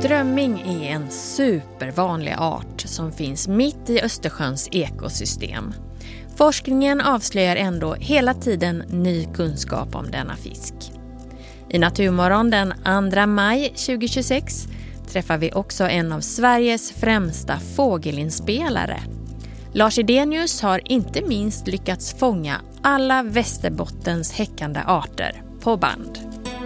Strömming är en supervanlig art som finns mitt i Östersjöns ekosystem. Forskningen avslöjar ändå hela tiden ny kunskap om denna fisk. I Naturmorgon den 2 maj 2026 träffar vi också en av Sveriges främsta fågelinspelare. Lars Edenius har inte minst lyckats fånga alla Västerbottens häckande arter på band.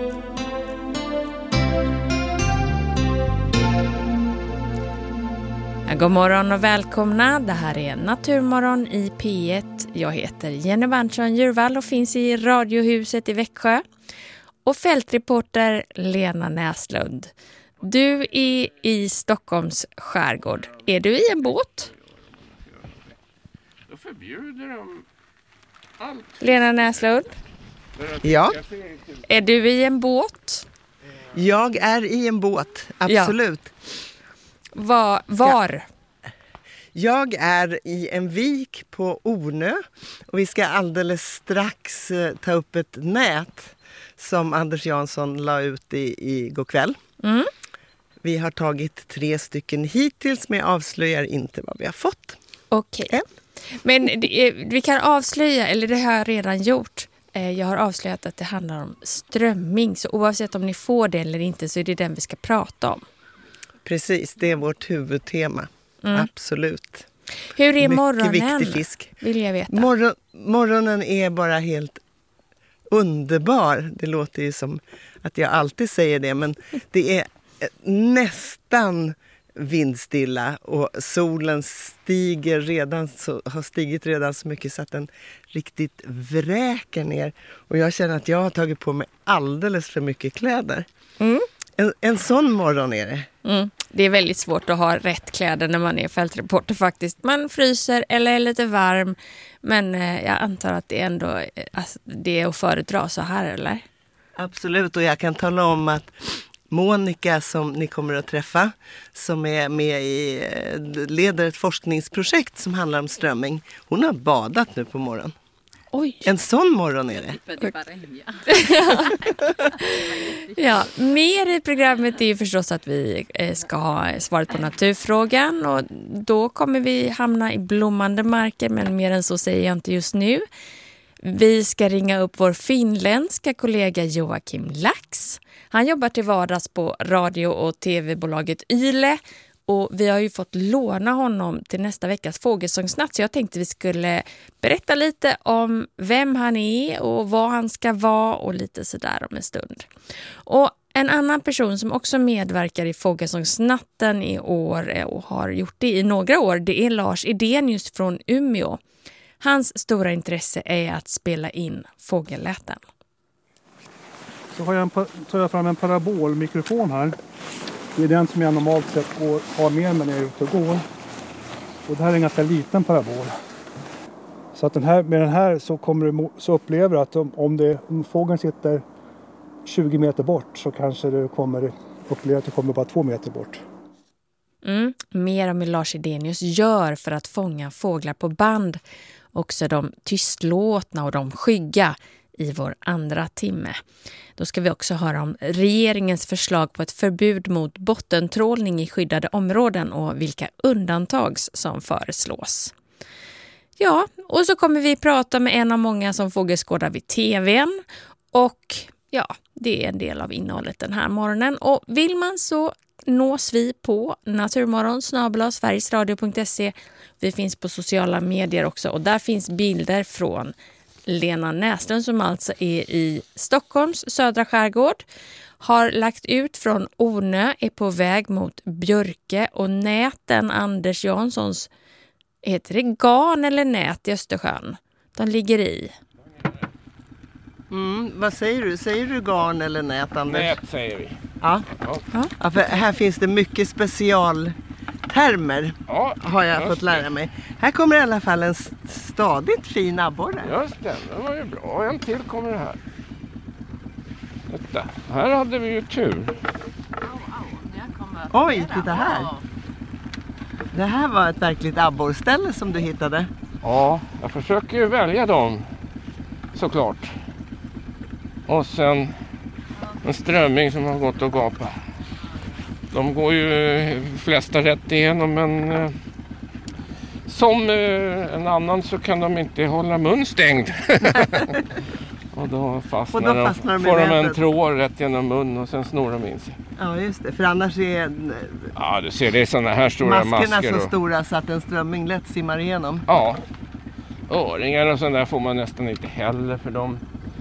God morgon och välkomna. Det här är Naturmorgon i P1. Jag heter Jenny Berntsson-Djurvall och finns i Radiohuset i Växjö. Och fältreporter Lena Näslund. Du är i Stockholms skärgård. Är du i en båt? Då förbjuder de allt. Lena Näslund? Ja. Är du i en båt? Jag är i en båt, absolut. Ja. Var? Jag är i en vik på Ornö och vi ska alldeles strax ta upp ett nät som Anders Jansson la ut i går kväll. Mm. Vi har tagit 3 stycken hittills, men jag avslöjar inte vad vi har fått. Okej. Men vi kan avslöja, eller det har jag redan gjort. Jag har avslöjat att det handlar om strömming. Så oavsett om ni får det eller inte så är det den vi ska prata om. Precis, det är vårt huvudtema. Absolut. Hur är morgonen? Mycket viktig fisk. Vill jag veta. Morgonen är bara helt underbar. Det låter ju som att jag alltid säger det, men det är nästan vindstilla och solen har stigit redan så mycket så att den riktigt vräker ner. Och jag känner att jag har tagit på mig alldeles för mycket kläder. En sån morgon är det. Det är väldigt svårt att ha rätt kläder när man är fältreporter faktiskt. Man fryser eller är lite varm. Men jag antar att det ändå det är att föredra så här, eller? Absolut, och jag kan tala om att Monica som ni kommer att träffa, som är med leder ett forskningsprojekt som handlar om strömming. Hon har badat nu på morgonen. Oj. En sån morgon är det. Ja, mer i programmet är ju förstås att vi ska ha svaret på naturfrågan och då kommer vi hamna i blommande marker, men mer än så säger jag inte just nu. Vi ska ringa upp vår finländska kollega Joakim Lax. Han jobbar till vardags på radio- och tv-bolaget Yle. Och vi har ju fått låna honom till nästa veckas fågelsångsnatt. Så jag tänkte vi skulle berätta lite om vem han är och vad han ska vara och lite sådär om en stund. Och en annan person som också medverkar i fågelsångsnatten i år och har gjort det i några år, det är Lars Edenius från Umeå. Hans stora intresse är att spela in fågelläten. Så tar jag fram en parabolmikrofon här. Det är den som jag normalt sett har med mig när jag är ute och går. Och det här är en ganska liten parabol. Så att med den här så upplever du att om fågeln sitter 20 meter bort så kanske du kommer uppleva att du kommer bara 2 meter bort. Mer om hur Lars Edenius gör för att fånga fåglar på band. Också de tystlåtna och de skygga i vår andra timme. Då ska vi också höra om regeringens förslag på ett förbud mot bottentrålning i skyddade områden och vilka undantag som föreslås. Ja, och så kommer vi prata med en av många som fågelskådar vid tvn. Och ja, det är en del av innehållet den här morgonen. Och vill man så nås vi på naturmorgon@sverigesradio.se. Vi finns på sociala medier också och där finns bilder från Lena Näslund som alltså är i Stockholms södra skärgård. Har lagt ut från Ornö, är på väg mot Björke och näten Anders Janssons, heter det garn eller nät i Östersjön? De ligger i. Vad säger du? Säger du garn eller nät, Anders? Nät säger vi. Ja, för här finns det mycket specialtermer, har jag fått lära mig. Här kommer i alla fall en stadigt fin abborre. Just det var ju bra. En till kommer det här. Vänta, här hade vi ju tur. Oj, titta här. Det här var ett verkligt abborrställe som du hittade. Ja, jag försöker ju välja dem såklart. Och sen en strömming som har gått och gapat. De går ju flesta rätt igenom, men som en annan så kan de inte hålla mun stängd. Och då fastnar de, får de en tråd rätt genom mun och sen snor de in sig. Ja, just det. För annars är ja, du ser, det är sådana här stora masker. Maskerna så stora så att en strömming lätt simmar igenom. Ja. Öringar och sånt där får man nästan inte heller, för de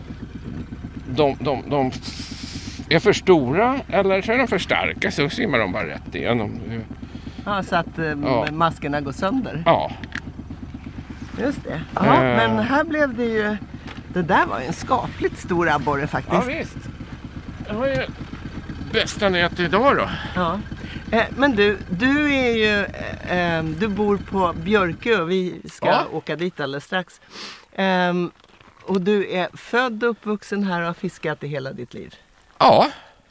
är för stora eller så är de för starka, så simmar de bara rätt igenom. Ja, så att maskerna går sönder. Ja. Just det. Ja, men här blev det ju... Det där var ju en skapligt stor abborre faktiskt. Ja, visst. Det var ju bästa nät idag då. Ja. Men du är ju... du bor på Björkö och vi ska åka dit alldeles strax. Och du är född och uppvuxen här och har fiskat i hela ditt liv. Ja.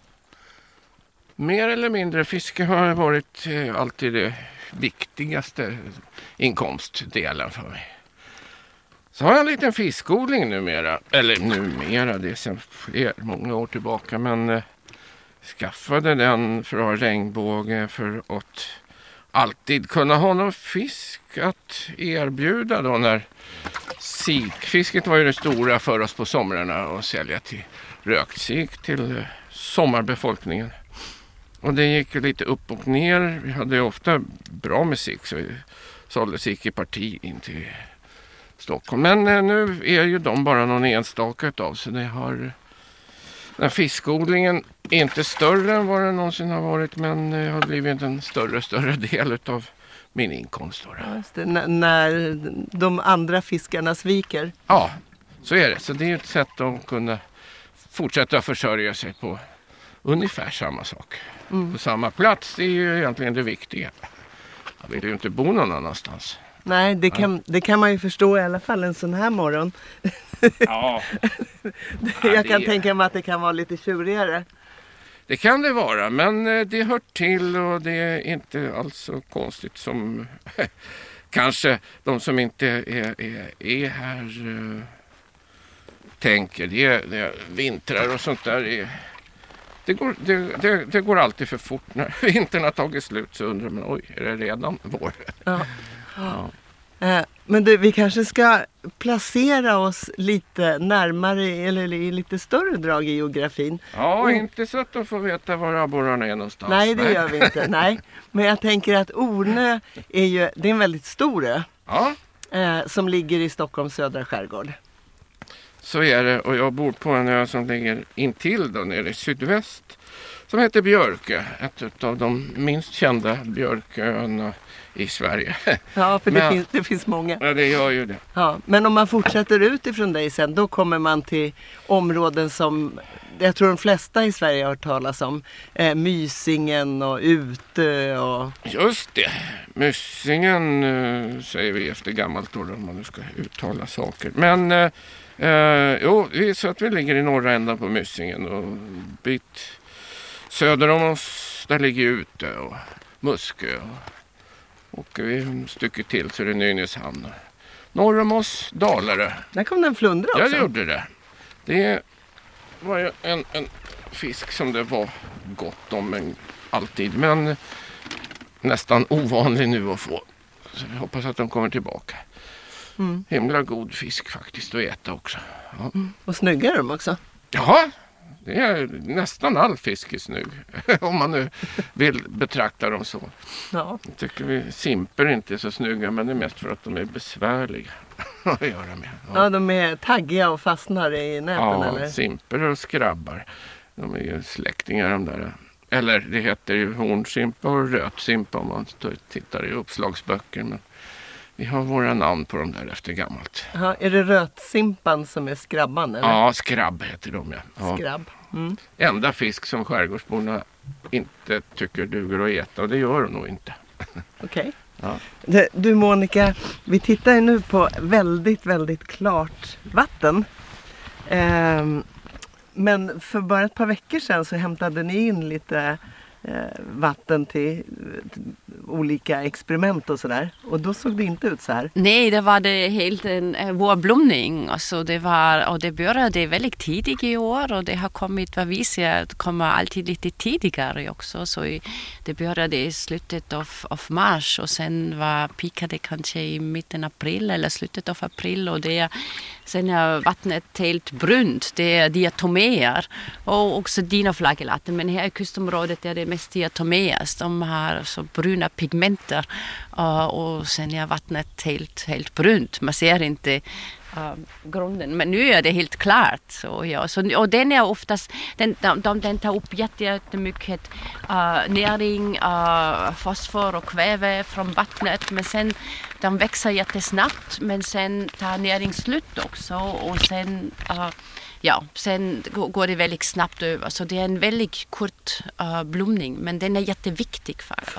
Mer eller mindre fiske har varit alltid det viktigaste inkomstdelen för mig. Så har jag en liten fiskodling numera. Eller numera, det är sedan många år tillbaka. Men skaffade den för att ha regnbåge för att alltid kunna ha någon fisk att erbjuda då när sikfisket var ju det stora för oss på somrarna och sälja till röksik till sommarbefolkningen. Och det gick lite upp och ner. Vi hade ju ofta bra med sik, så vi sålde sik i parti in till Stockholm. Men nu är ju de bara någon enstaka utav, så det har... Den fiskodlingen är inte större än vad den någonsin har varit, men det har blivit en större del utav min inkomst. Ja, just det. När de andra fiskarna sviker. Ja, så är det. Så det är ett sätt att kunna fortsätta försörja sig på ungefär samma sak. På samma plats, det är ju egentligen det viktiga. Jag vill ju inte bo någon annanstans. Nej, det kan man ju förstå i alla fall en sån här morgon. Ja. Jag kan tänka mig att det kan vara lite tjurigare. Det kan det vara, men det hör till och det är inte alls så konstigt som kanske de som inte är här tänker. Det är vintrar och sånt där. Det går alltid för fort. När vintern har tagit slut så undrar man, oj, är det redan vår? Ja. Ja. Men vi kanske ska placera oss lite närmare eller i lite större drag i geografin. Ja, inte så att de får veta var abborrarna är någonstans. Nej, det gör vi inte. Nej. Men jag tänker att Ornö det är en väldigt stor ö. Ja. Som ligger i Stockholms södra skärgård. Så är det, och jag bor på en ö som ligger intill då nere i sydväst. Som heter Björkö, ett av de minst kända björköarna i Sverige. Ja, för det finns många. Ja, det gör ju det. Ja, men om man fortsätter utifrån dig sen, då kommer man till områden som jag tror de flesta i Sverige har hört talas om. Mysingen och Utö och... Just det. Mysingen säger vi efter gammalt år om man nu ska uttala saker. Men så att vi ligger i norra ändan på Mysingen och bit söder om oss, där ligger Utö och Muskö och vi stycker till så är det Nynäshamn. Norr om oss, Dalarö. Där kom den flundra också. Ja, det gjorde det. Det var ju en fisk som det var gott om alltid, men nästan ovanlig nu att få. Så vi hoppas att de kommer tillbaka. Himla god fisk faktiskt att äta också. Ja. Och snygga är de också. Ja, det är nästan all fisk är snygg. Om man nu vill betrakta dem så. Ja. Jag tycker vi simper inte är så snygga, men det är mest för att de är besvärliga att göra med. Ja, de är taggiga och fastnar i näten, ja, eller? Ja, simper och skrabbar. De är ju släktingar de där. Eller det heter ju hornsimpa och rötsimpa om man tittar i uppslagsböcker. Men vi har våra namn på dem där efter gammalt. Ja, är det rötsimpan som är skrabban, eller? Ja, skrabb heter de, ja. Skrabb. Mm. Enda fisk som skärgårdsborna inte tycker duger att äta, och det gör de nog inte. Okej. Ja. Du Monica, vi tittar nu på väldigt, väldigt klart vatten. Men för bara ett par veckor sedan så hämtade ni in lite vatten till olika experiment och sådär. Och då såg det inte ut så här. Nej, det var det helt en vårblomning. Alltså det började väldigt tidigt i år och det har kommit, vad vi ser, det kommer alltid lite tidigare också. Så det började i slutet av mars och sen pikade kanske i mitten av april eller slutet av april och sen är vattnet helt brunt. Det är diatomeer och också dinoflagellaten. Men här i kustområdet är det mest diatomeer. De har så bruna pigmenter och sen är vattnet helt brunt. Man ser inte grunden. Men nu är det helt klart. Och den är oftast, den tar upp jättemycket näring, fosfor och kväve från vattnet. Men sen, de växer jättesnabbt men sen tar näring slut också. Och sen går det väldigt snabbt över. Så det är en väldigt kort blomning. Men den är jätteviktig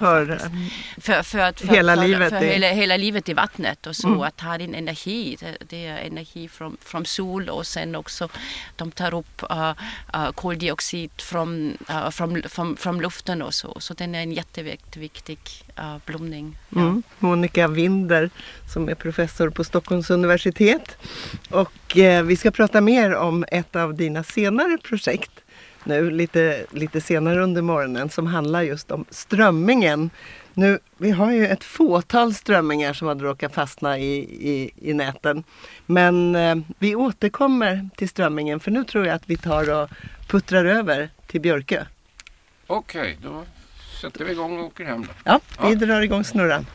för hela livet i vattnet. Och så att ha din energi. Det är energi från sol och sen också de tar upp koldioxid från luften och så. Så den är en jätteviktig blomning. Ja. Monica Winder som är professor på Stockholms universitet. Och vi ska prata mer om ett av dina senare projekt nu lite senare under morgonen som handlar just om strömmingen. Nu, vi har ju ett fåtal strömmingar som har råkat fastna i näten. Men vi återkommer till strömmingen för nu tror jag att vi tar och puttrar över till Björkö. Okej, då sätter vi igång och åker hem då. Ja, vi drar igång snurran.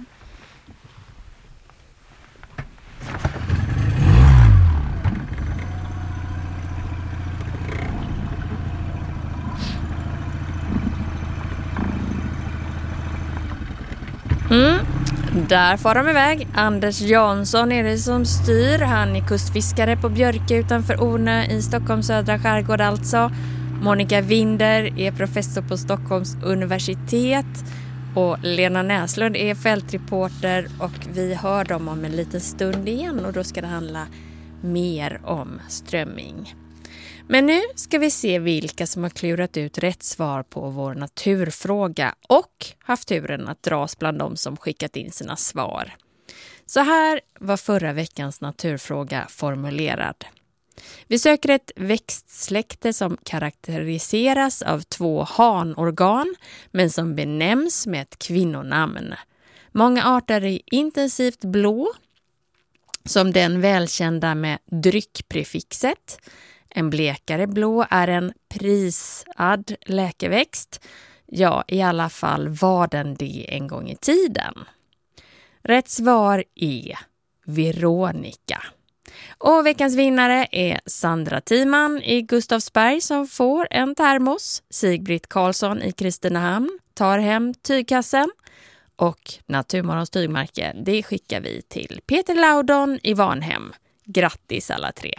Där får de iväg. Anders Jansson är det som styr. Han är kustfiskare på Björkö utanför Ornö i Stockholms södra skärgård alltså. Monica Winder är professor på Stockholms universitet. Och Lena Näslund är fältreporter och vi hör dem om en liten stund igen och då ska det handla mer om strömming. Men nu ska vi se vilka som har klurat ut rätt svar på vår naturfråga och haft turen att dras bland dem som skickat in sina svar. Så här var förra veckans naturfråga formulerad. Vi söker ett växtsläkte som karaktäriseras av 2 hanorgan men som benämns med ett kvinnonamn. Många arter är intensivt blå, som den välkända med dryckprefixet. En blekare blå är en prisad läkeväxt. Ja, i alla fall var den det en gång i tiden. Rätt svar är Veronica. Och veckans vinnare är Sandra Timan i Gustavsberg som får en termos. Sigbritt Karlsson i Kristinehamn tar hem tygkassen. Och Naturmorgons tygmärke, det skickar vi till Peter Laudon i Varnhem. Grattis alla 3!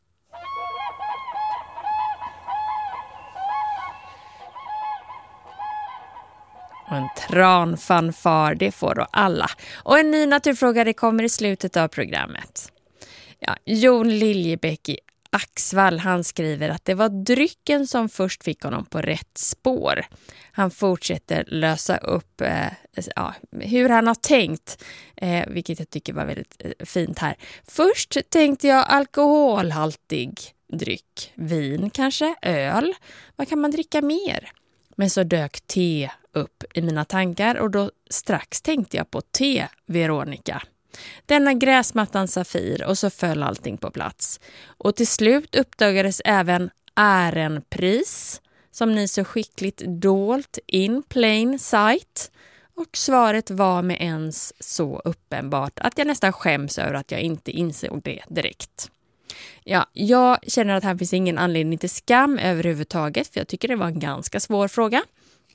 Och en tranfanfar, det får då alla. Och en ny naturfråga, det kommer i slutet av programmet. Ja, Jon Liljebäck i Axvall, han skriver att det var drycken som först fick honom på rätt spår. Han fortsätter lösa upp hur han har tänkt, vilket jag tycker var väldigt fint här. Först tänkte jag alkoholhaltig dryck, vin kanske, öl. Vad kan man dricka mer? Men så dök te upp i mina tankar och då strax tänkte jag på te, Veronica. Denna gräsmattan Safir och så föll allting på plats. Och till slut uppdagades även ärenpris som ni så skickligt dolt in plain sight. Och svaret var med ens så uppenbart att jag nästan skäms över att jag inte insåg det direkt. Ja, jag känner att här finns ingen anledning till skam överhuvudtaget för jag tycker det var en ganska svår fråga.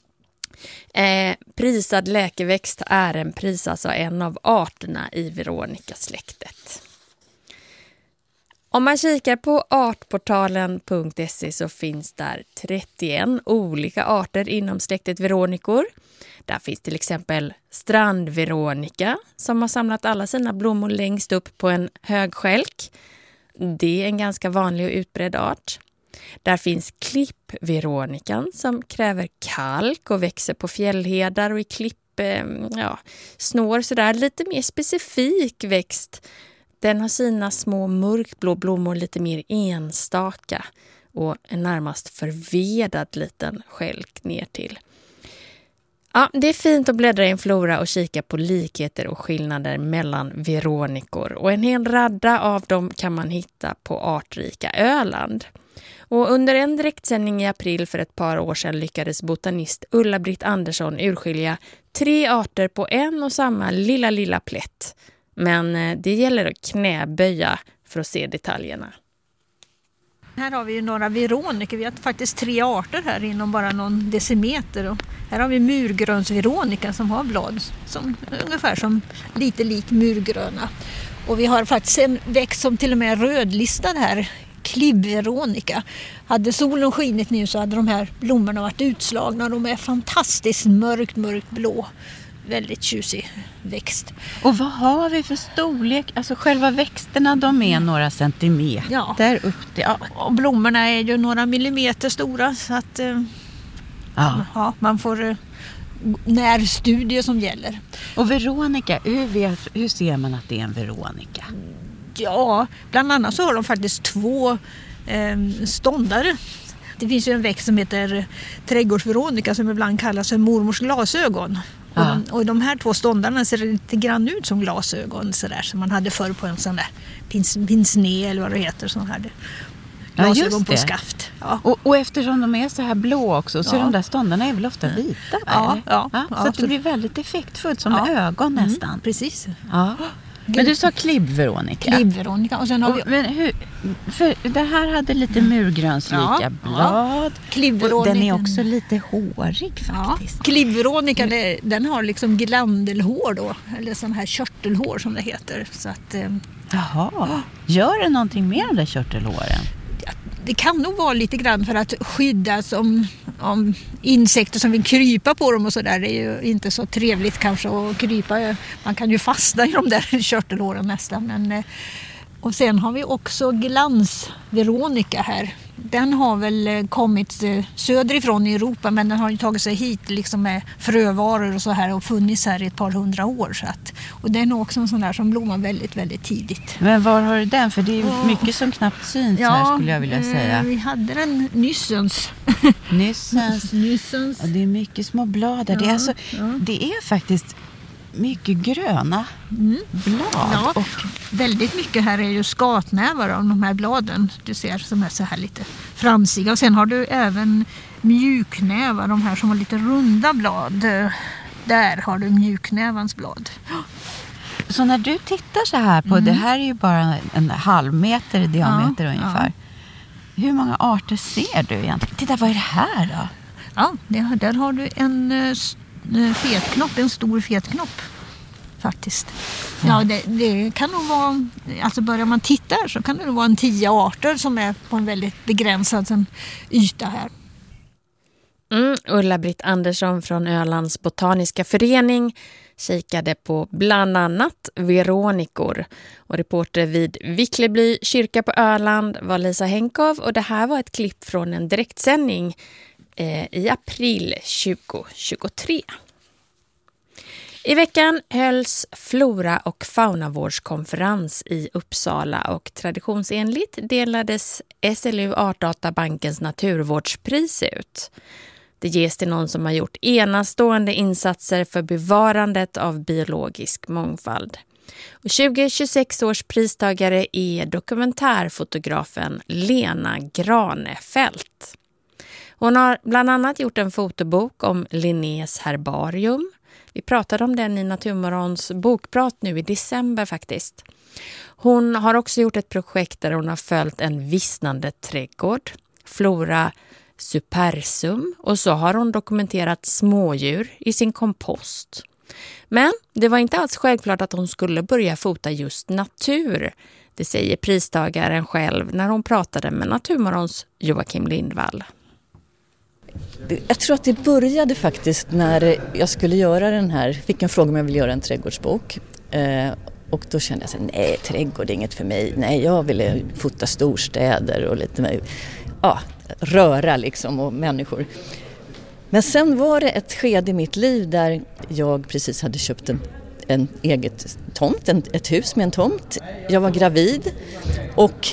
Prisad läkeväxt är en pris, alltså en av arterna i Veronica-släktet. Om man kikar på artportalen.se så finns där 31 olika arter inom släktet Veronikor. Där finns till exempel strandveronica som har samlat alla sina blommor längst upp på en hög skälk. Det är en ganska vanlig och utbredd art. Där finns klippveronikan som kräver kalk och växer på fjällhedar och i snår sådär. Lite mer specifik växt. Den har sina små mörkblå blommor lite mer enstaka och en närmast förvedad liten skälk ner till. Ja, det är fint att bläddra i en flora och kika på likheter och skillnader mellan veronikor. Och en hel radda av dem kan man hitta på artrika Öland. Och under en direktsändning i april för ett par år sedan lyckades botanist Ulla-Britt Andersson urskilja 3 arter på en och samma lilla plätt. Men det gäller att knäböja för att se detaljerna. Här har vi ju några veronikor. Vi har faktiskt 3 arter här inom bara någon decimeter. Och här har vi murgrönsveronika som har blad som ungefär som lite lik murgröna. Och vi har faktiskt en växt som till och med är rödlistad här. Klibbveronika. Hade solen skinit nu så hade de här blommorna varit utslagna. De är fantastiskt mörkt blå. Väldigt tjusig växt. Och vad har vi för storlek? Alltså själva växterna, de är några centimeter upp till. Ja. Och blommorna är ju några millimeter stora så att man får närstudier som gäller. Och veronika, hur ser man att det är en veronika? Ja, bland annat så har de faktiskt 2 ståndare. Det finns ju en växt som heter trädgårdsveronika som ibland kallas för mormors glasögon. Och de här 2 ståndarna ser lite grann ut som glasögon sådär, som man hade förr på en sån där pinsné eller vad det heter. Sån här glasögon på skaft. Ja. Och eftersom de är så här blå också så de där ståndarna är väl ofta vita? Så att det blir väldigt effektfullt som ögon nästan. Precis. Ja. Men du sa klibbveronika. Klibbveronika. Och sen har vi... Men för det här hade lite murgrönslika blad. Klibbveronika. Den är också lite hårig faktiskt. Ja. Klibbveronika, den har liksom glandelhår då. Eller sån här körtelhår som det heter. Så att, Jaha. Gör det någonting med de där körtelhåren? Det kan nog vara lite grann för att skyddas om insekter som vill krypa på dem och sådär. Det är ju inte så trevligt kanske att krypa. Man kan ju fastna i de där körtelhåren nästan. Men, och sen har vi också glansveronika här. Den har väl kommit söderifrån i Europa men den har ju tagit sig hit liksom med frövaror och så här och funnits här i ett par 100 år. Så att, och den är också en sån där som blommar väldigt tidigt. Men var har du den? För det är mycket som knappt syns här skulle jag vilja säga. Vi hade den nyssens. Och det är mycket små blad där. Det är faktiskt mycket gröna blad. Ja, och väldigt mycket här är ju skatnävar av de här bladen. Du ser som är så här lite framsiga. Och sen har du även mjuknävar, de här som har lite runda blad. Där har du mjuknävans blad. Så när du tittar så här på, det här är ju bara en halv meter i diameter ungefär. Hur många arter ser du egentligen? Titta, vad är det här då? Ja, där har du en fetknopp, en stor fetknopp faktiskt. Ja, det kan nog vara, alltså börjar man titta här så kan det nog vara 10 arter som är på en väldigt begränsad yta här. Ulla-Britt Andersson från Ölands botaniska förening kikade på bland annat veronikor. Och reporter vid Vickleby kyrka på Öland var Lisa Henkov och det här var ett klipp från en direktsändning i april 2023. I veckan hölls flora- och faunavårdskonferens i Uppsala och traditionsenligt delades SLU Artdatabankens naturvårdspris ut. Det ges till någon som har gjort enastående insatser för bevarandet av biologisk mångfald. Och 2026 års pristagare är dokumentärfotografen Lena Granefelt. Hon har bland annat gjort en fotobok om Linnés herbarium. Vi pratade om den i Naturmorgons bokprat nu i december faktiskt. Hon har också gjort ett projekt där hon har följt en vissnande trädgård, Flora supersum, och så har hon dokumenterat smådjur i sin kompost. Men det var inte alls självklart att hon skulle börja fota just natur. Det säger pristagaren själv när hon pratade med Naturmorgons Joakim Lindvall. Jag tror att det började faktiskt när jag skulle göra den här, fick en fråga om jag ville göra en trädgårdsbok. Och då kände jag så här, nej, trädgård är inget för mig. Nej, jag ville fota storstäder och lite mer. röra liksom och människor. Men sen var det ett skede i mitt liv där jag precis hade köpt en eget tomt, ett hus med en tomt. Jag var gravid och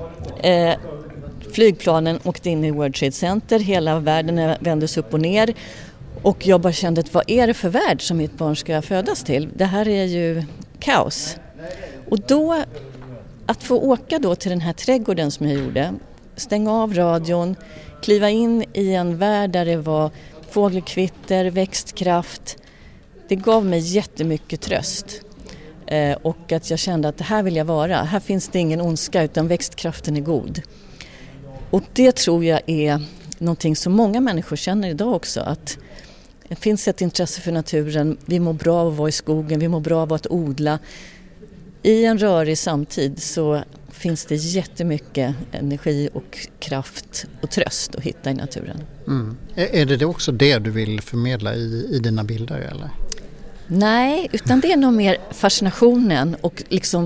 flygplanen åkte in i World Trade Center. Hela världen vändes upp och ner. Och jag bara kände att vad är det för värld som mitt barn ska födas till? Det här är ju kaos. Och då, att få åka då till den här trädgården som jag gjorde, stänga av radion, kliva in i en värld där det var fågelkvitter, växtkraft. Det gav mig jättemycket tröst. Och att jag kände att det här vill jag vara. Här finns det ingen ondska utan växtkraften är god. Och det tror jag är någonting som många människor känner idag också. Att det finns ett intresse för naturen. Vi mår bra av att vara i skogen. Vi mår bra av att odla. I en rörig samtid så finns det jättemycket energi och kraft och tröst att hitta i naturen. Mm. Är det också det du vill förmedla i dina bilder eller? Nej, utan det är nog mer fascinationen och liksom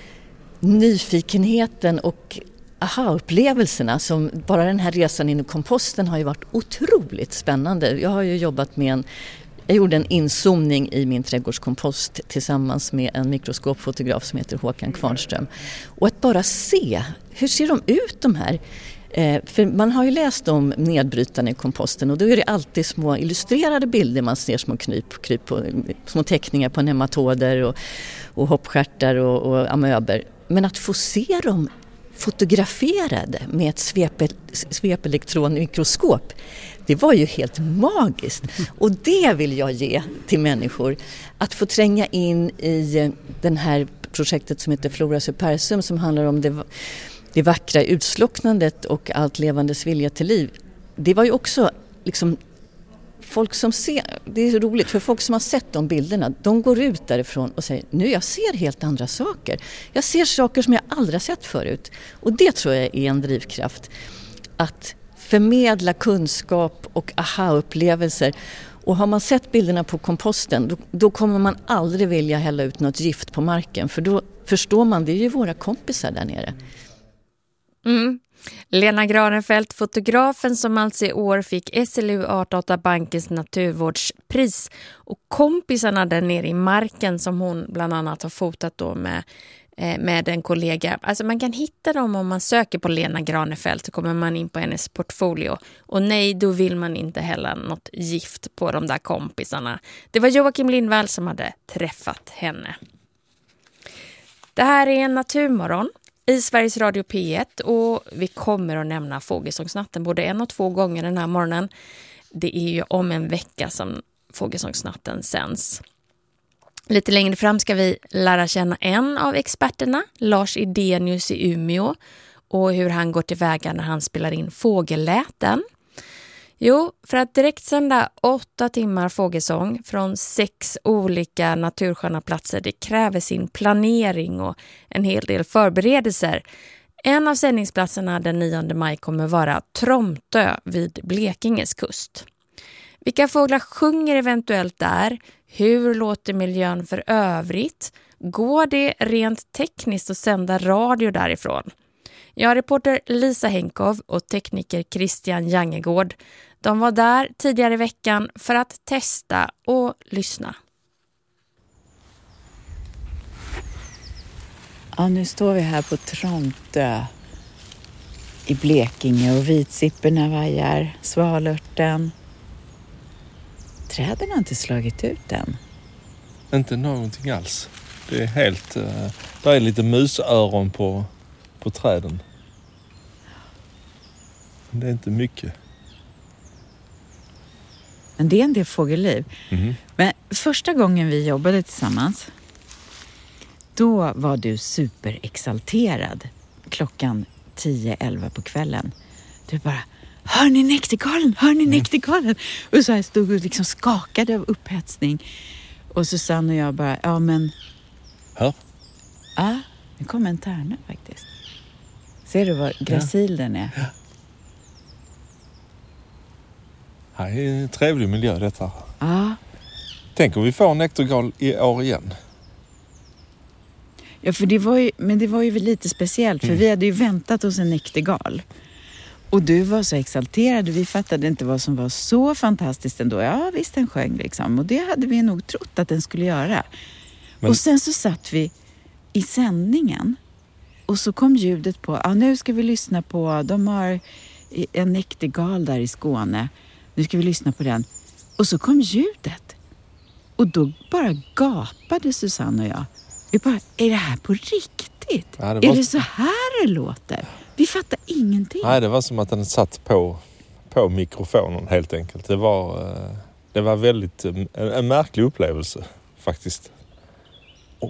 nyfikenheten och aha-upplevelserna. Som bara den här resan in i komposten har ju varit otroligt spännande. Jag har ju jobbat med jag gjorde en inzoomning i min trädgårdskompost tillsammans med en mikroskopfotograf som heter Håkan Kvarnström. Och att bara se, hur ser de ut de här? För man har ju läst om nedbrytarna i komposten och då är det alltid små illustrerade bilder. Man ser små kryp på, små teckningar på nematoder och hoppstjärtar och amöber. Men att få se dem fotograferade med ett svepelektronmikroskop, det var ju helt magiskt. Och det vill jag ge till människor. Att få tränga in i den här projektet som heter Flora Supersum som handlar om det vackra utslocknandet och allt levandes vilja till liv. Det var ju också liksom folk som ser, det är roligt för folk som har sett de bilderna, de går ut därifrån och säger nu jag ser helt andra saker. Jag ser saker som jag aldrig sett förut. Och det tror jag är en drivkraft. Att förmedla kunskap och aha-upplevelser. Och har man sett bilderna på komposten då kommer man aldrig vilja hälla ut något gift på marken. För då förstår man, det är ju våra kompisar där nere. Mm. Lena Granefelt, fotografen som alltså i år fick SLU Artdatabankens naturvårdspris och kompisarna där nere i marken som hon bland annat har fotat då med en kollega. Alltså man kan hitta dem om man söker på Lena Granefelt så kommer man in på hennes portfolio. Och nej, då vill man inte hälla något gift på de där kompisarna. Det var Joakim Lindvall som hade träffat henne. Det här är en naturmorgon i Sveriges Radio P1 och vi kommer att nämna Fågelsångsnatten både 1 och 2 gånger den här morgonen. Det är ju om en vecka som Fågelsångsnatten sänds. Lite längre fram ska vi lära känna en av experterna, Lars Idenius i Umeå, och hur han går tillväga när han spelar in fågelläten. Jo, för att direkt sända 8 timmar fågelsång från 6 olika natursköna platser, det kräver sin planering och en hel del förberedelser. En av sändningsplatserna den 9 maj kommer vara Tromtö vid Blekinges kust. Vilka fåglar sjunger eventuellt där? Hur låter miljön för övrigt? Går det rent tekniskt att sända radio därifrån? Jag reporter Lisa Henkov och tekniker Christian Jangegård. De var där tidigare i veckan för att testa och lyssna. Ja, nu står vi här på Tromtö i Blekinge och vitsipporna vajar, svalörten. Träden har inte slagit ut än. Inte någonting alls. Det är helt... det är lite musöron på träden. Men det är inte mycket. Men det är en del fågelliv. Mm. Men första gången vi jobbade tillsammans, då var du superexalterad. Klockan 10-11 på kvällen. Du bara, hör ni näktergalen? Hör ni näktergalen? Och så här stod och liksom skakade av upphetsning. Och Susanne och jag bara, ja men... Hör? Ja, nu kommer en tärna faktiskt. Ser du vad gracil den är? Ja. Det är en trevlig miljö detta. Ja. Tänk om vi får näktergal i år igen. Ja, för det var ju lite speciellt. För vi hade ju väntat oss en näktergal. Och du var så exalterad och vi fattade inte vad som var så fantastiskt ändå. Ja, visst den sjöng liksom. Och det hade vi nog trott att den skulle göra. Men... Och sen så satt vi i sändningen. Och så kom ljudet på, nu ska vi lyssna på, de har en näktergal där i Skåne. Nu ska vi lyssna på den. Och så kom ljudet. Och då bara gapade Susanne och jag. Vi bara, är det här på riktigt? Ja, det var... Är det så här det låter? Vi fattar ingenting. Nej, det var som att den satt på mikrofonen helt enkelt. Det var väldigt en märklig upplevelse faktiskt. Ja,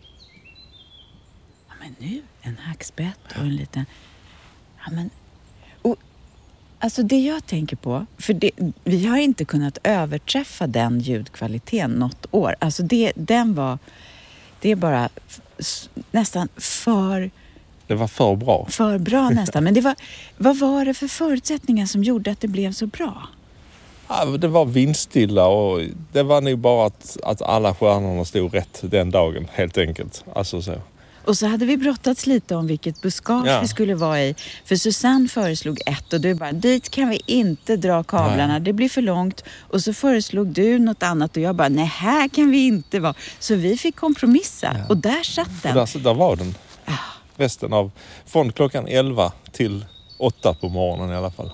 men nu en hackspett och en liten... Ja, men... Och, alltså det jag tänker på, för vi har inte kunnat överträffa den ljudkvaliteten något år. Alltså det är bara nästan för... Det var för bra. För bra nästan. Men vad var det för förutsättningar som gjorde att det blev så bra? Ja, det var vindstilla och det var nog bara att alla stjärnorna stod rätt den dagen helt enkelt. Alltså så. Och så hade vi brottats lite om vilket buskage vi skulle vara i. För Susanne föreslog 1 och du bara, dit kan vi inte dra kablarna. Nej. Det blir för långt. Och så föreslog du något annat och jag bara, nej här kan vi inte vara. Så vi fick kompromissa och där satt den. Där var den. Resten av, från klockan 11 till 8 på morgonen i alla fall.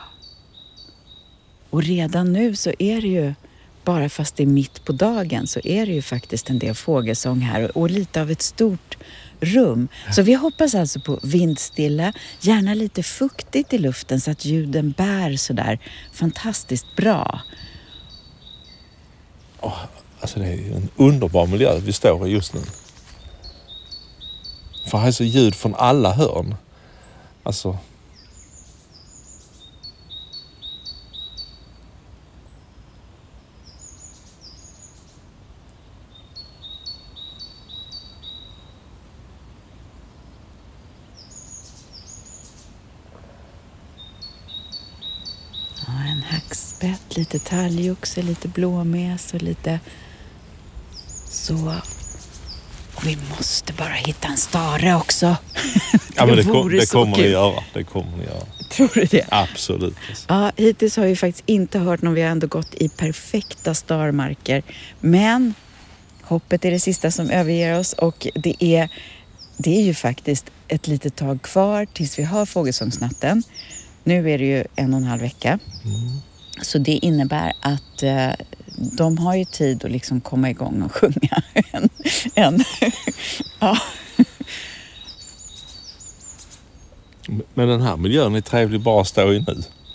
Och redan nu så är det ju, bara fast det är mitt på dagen, så är det ju faktiskt en del fågelsång här och lite av ett stort rum. Så vi hoppas alltså på vindstilla, gärna lite fuktigt i luften så att ljuden bär sådär fantastiskt bra. Alltså det är en underbar miljö vi står i just nu. För här är så ljud från alla hörn. Alltså... En hackspett, lite talgoxe, lite blåmes och lite så... Och vi måste bara hitta en stare också. Ja, men det kommer ni göra. Det kommer ni göra. Tror du det? Absolut. Ja, hittills har vi faktiskt inte hört någon. Vi har ändå gått i perfekta starmarker. Men hoppet är det sista som överger oss. Och det är ju faktiskt ett litet tag kvar tills vi har fågelsångsnatten. Nu är det ju 1,5 vecka. Så det innebär att de har ju tid att liksom komma igång och sjunga ja. Men den här miljön är trevlig bara att stå i nu.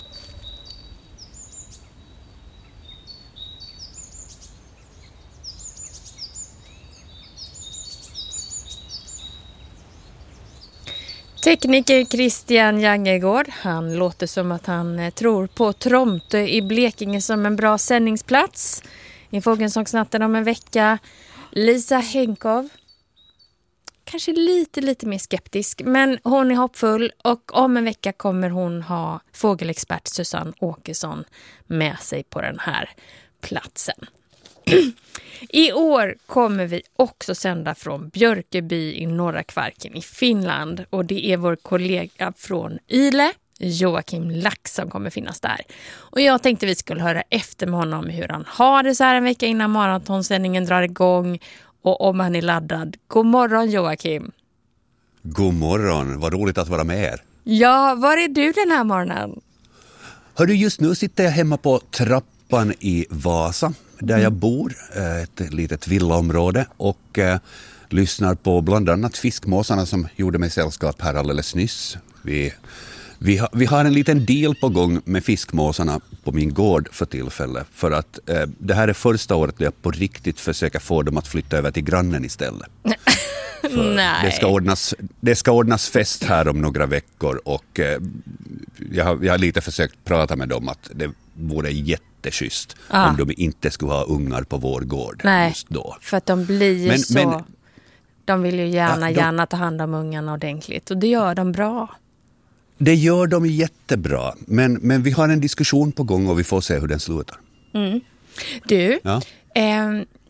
Tekniker Christian Jangegård, han låter som att han tror på Tromtö i Blekinge som en bra sändningsplats. I Fågelsångsnatten om en vecka. Lisa Henkov, kanske lite mer skeptisk, men hon är hoppfull och om en vecka kommer hon ha fågelexpert Susanne Åkesson med sig på den här platsen. I år kommer vi också sända från Björköby i norra Kvarken i Finland och det är vår kollega från Yle, Joakim Lax, som kommer finnas där. Och jag tänkte vi skulle höra efter med honom hur han har det så här en vecka innan maratonsändningen drar igång och om han är laddad. God morgon Joakim! God morgon, vad roligt att vara med er. Ja, var är du den här morgonen? Hörru, just nu sitter jag hemma på trappan i Vasa där jag bor, ett litet villaområde och lyssnar på bland annat fiskmåsarna som gjorde mig sällskap här alldeles nyss. Vi har en liten deal på gång med fiskmåsarna på min gård för tillfället för att det här är första året där jag på riktigt försöker få dem att flytta över till grannen istället. Nej. Det ska ordnas fest här om några veckor och jag har lite försökt prata med dem att det vore jätteschysst om de inte skulle ha ungar på vår gård. Nej, just då. För att de blir så... De vill ju gärna ta hand om ungarna ordentligt och det gör de bra. Det gör de jättebra, men vi har en diskussion på gång och vi får se hur den slutar. Du,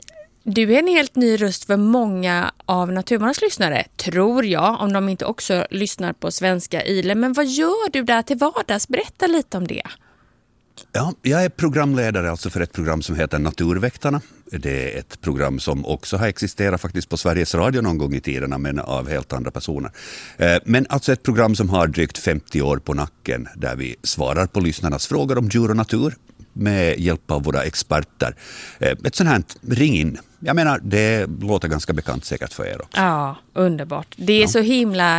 Du är en helt ny röst för många av Naturmorgons lyssnare, tror jag, om de inte också lyssnar på svenska ILE. Men vad gör du där till vardags? Berätta lite om det. Ja, jag är programledare alltså för ett program som heter Naturväktarna. Det är ett program som också har existerat faktiskt på Sveriges Radio någon gång i tiderna, men av helt andra personer. Men alltså ett program som har drygt 50 år på nacken, där vi svarar på lyssnarnas frågor om djur och natur med hjälp av våra experter. Ett sånt här ring in. Jag menar, det låter ganska bekant säkert för er också. Ja, underbart. Det är så himla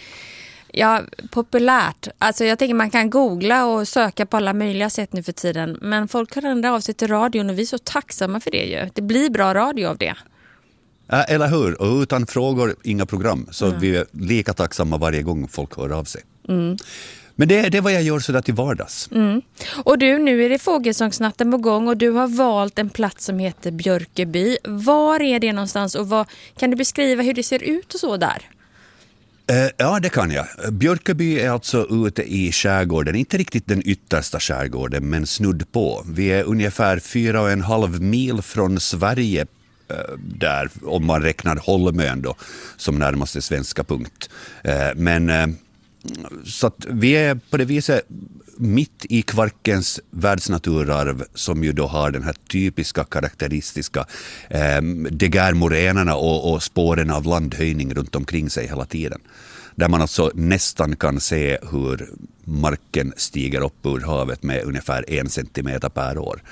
populärt. Alltså jag tänker man kan googla och söka på alla möjliga sätt nu för tiden. Men folk kan ändra av sig till radion och vi är så tacksamma för det ju. Det blir bra radio av det. Ja, eller hur? Och utan frågor, inga program. Så vi är lika tacksamma varje gång folk hör av sig. Mm. Men det är vad jag gör så där till vardags. Mm. Och du, nu är det fågelsångsnatten på gång och du har valt en plats som heter Björköby. Var är det någonstans och kan du beskriva hur det ser ut och så där? Ja, det kan jag. Björköby är alltså ute i skärgården, inte riktigt den yttersta skärgården, men snudd på. Vi är ungefär 4,5 mil från Sverige där, om man räknar Holmön då, som närmaste svenska punkt. Men så att vi är på det viset mitt i Kvarkens världsnaturarv, som ju då har den här typiska karaktäristiska degärmoränerna och spåren av landhöjning runt omkring sig hela tiden. Där man alltså nästan kan se hur marken stiger upp ur havet med ungefär 1 centimeter per år.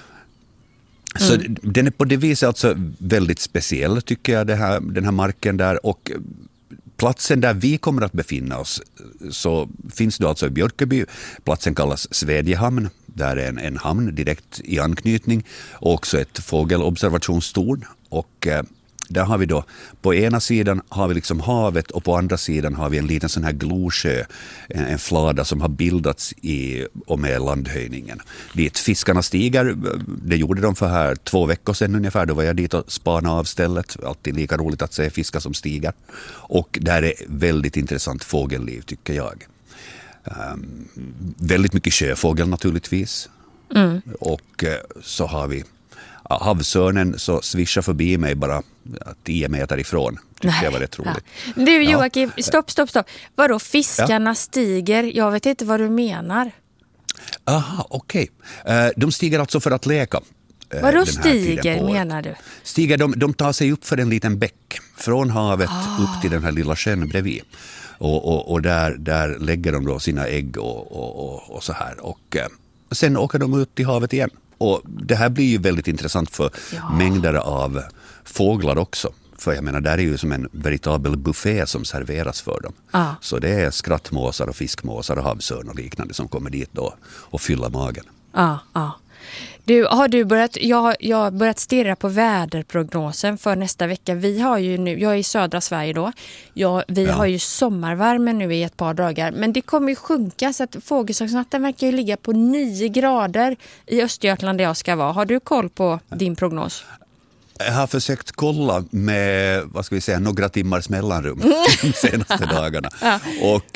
Så den är på det viset alltså väldigt speciell, tycker jag, den här marken där. Och platsen där vi kommer att befinna oss, så finns det alltså i Björköby. Platsen kallas Svedjehamn. Där är en hamn direkt i anknytning. Och också ett fågelobservationstorn. Och där har vi då, på ena sidan har vi liksom havet och på andra sidan har vi en liten sån här glosjö, en flada som har bildats i och med landhöjningen. Dit fiskarna stiger, det gjorde de för här 2 veckor sedan ungefär, då var jag dit och spanade av stället. Alltid lika roligt att se fiskar som stiger. Och där är väldigt intressant fågelliv, tycker jag. Väldigt mycket sjöfågel naturligtvis. Och så har vi havsörnen, så svischar förbi mig bara 10 meter ifrån. Tycker jag var rätt roligt. Du Joakim, stopp. Vadå fiskarna stiger? Jag vet inte vad du menar. Aha, okej. De stiger alltså för att leka. Vadå stiger menar du? Stiger, de tar sig upp för en liten bäck. Från havet upp till den här lilla sjön bredvid. Och där lägger de då sina ägg och så här. Och sen åker de ut i havet igen. Och det här blir ju väldigt intressant för mängder av fåglar också. För jag menar, där är ju som en veritabel buffé som serveras för dem. Så det är skrattmåsar och fiskmåsar och havsörn och liknande som kommer dit då och fyller magen. Du, har du börjat, jag har börjat stirra på väderprognosen för nästa vecka. Vi har ju nu, jag är i södra Sverige då. Vi har ju sommarvärme nu i ett par dagar. Men det kommer ju sjunka, så att fågelsångsnatten verkar ju ligga på 9 grader i Östergötland där jag ska vara. Har du koll på din prognos? Jag har försökt kolla med, några timmars mellanrum de senaste dagarna. Och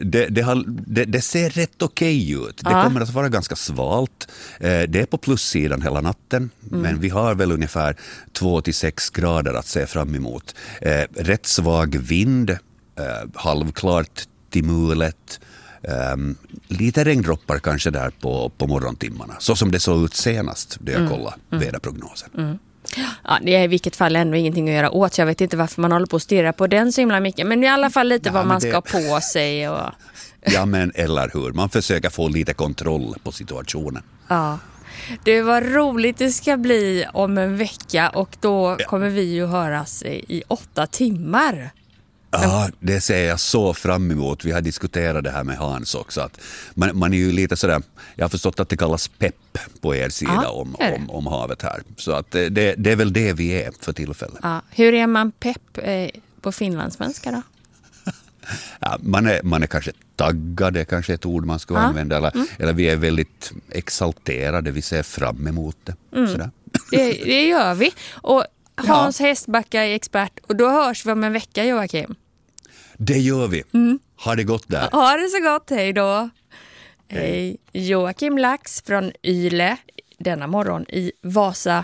det ser rätt okej ut. Det kommer att vara ganska svalt. Det är på plussidan hela natten. Men vi har väl ungefär 2-6 grader att se fram emot. Rätt svag vind, halvklart till mulet. Lite regndroppar kanske där på morgontimmarna. Så som det såg ut senast då jag kollade väderprognosen. Ja, det är i vilket fall ändå ingenting att göra åt. Jag vet inte varför man håller på att stirra på den så himla mycket. Men i alla fall lite vad man ska ha på sig. Och... Ja, men eller hur. Man försöker få lite kontroll på situationen. Ja. Det var roligt det ska bli om en vecka. Och då kommer vi ju höras i 8 timmar. Ja, det ser jag så fram emot. Vi har diskuterat det här med Hans också. Att man är ju lite sådär, jag har förstått att det kallas pepp på er sida om havet här. Så att det är väl det vi är för tillfället. Ja. Hur är man pepp på finlandssvenska då? Ja, man är kanske taggad, det är kanske ett ord man ska använda. Eller vi är väldigt exalterade, vi ser fram emot det. Sådär. Det gör vi. Och Hans Hästbacka är expert. Och då hörs vi om en vecka, Joakim. Det gör vi. Ha det gott där. Ha det så gott, hej då. Hej. Joakim Lax från YLE denna morgon i Vasa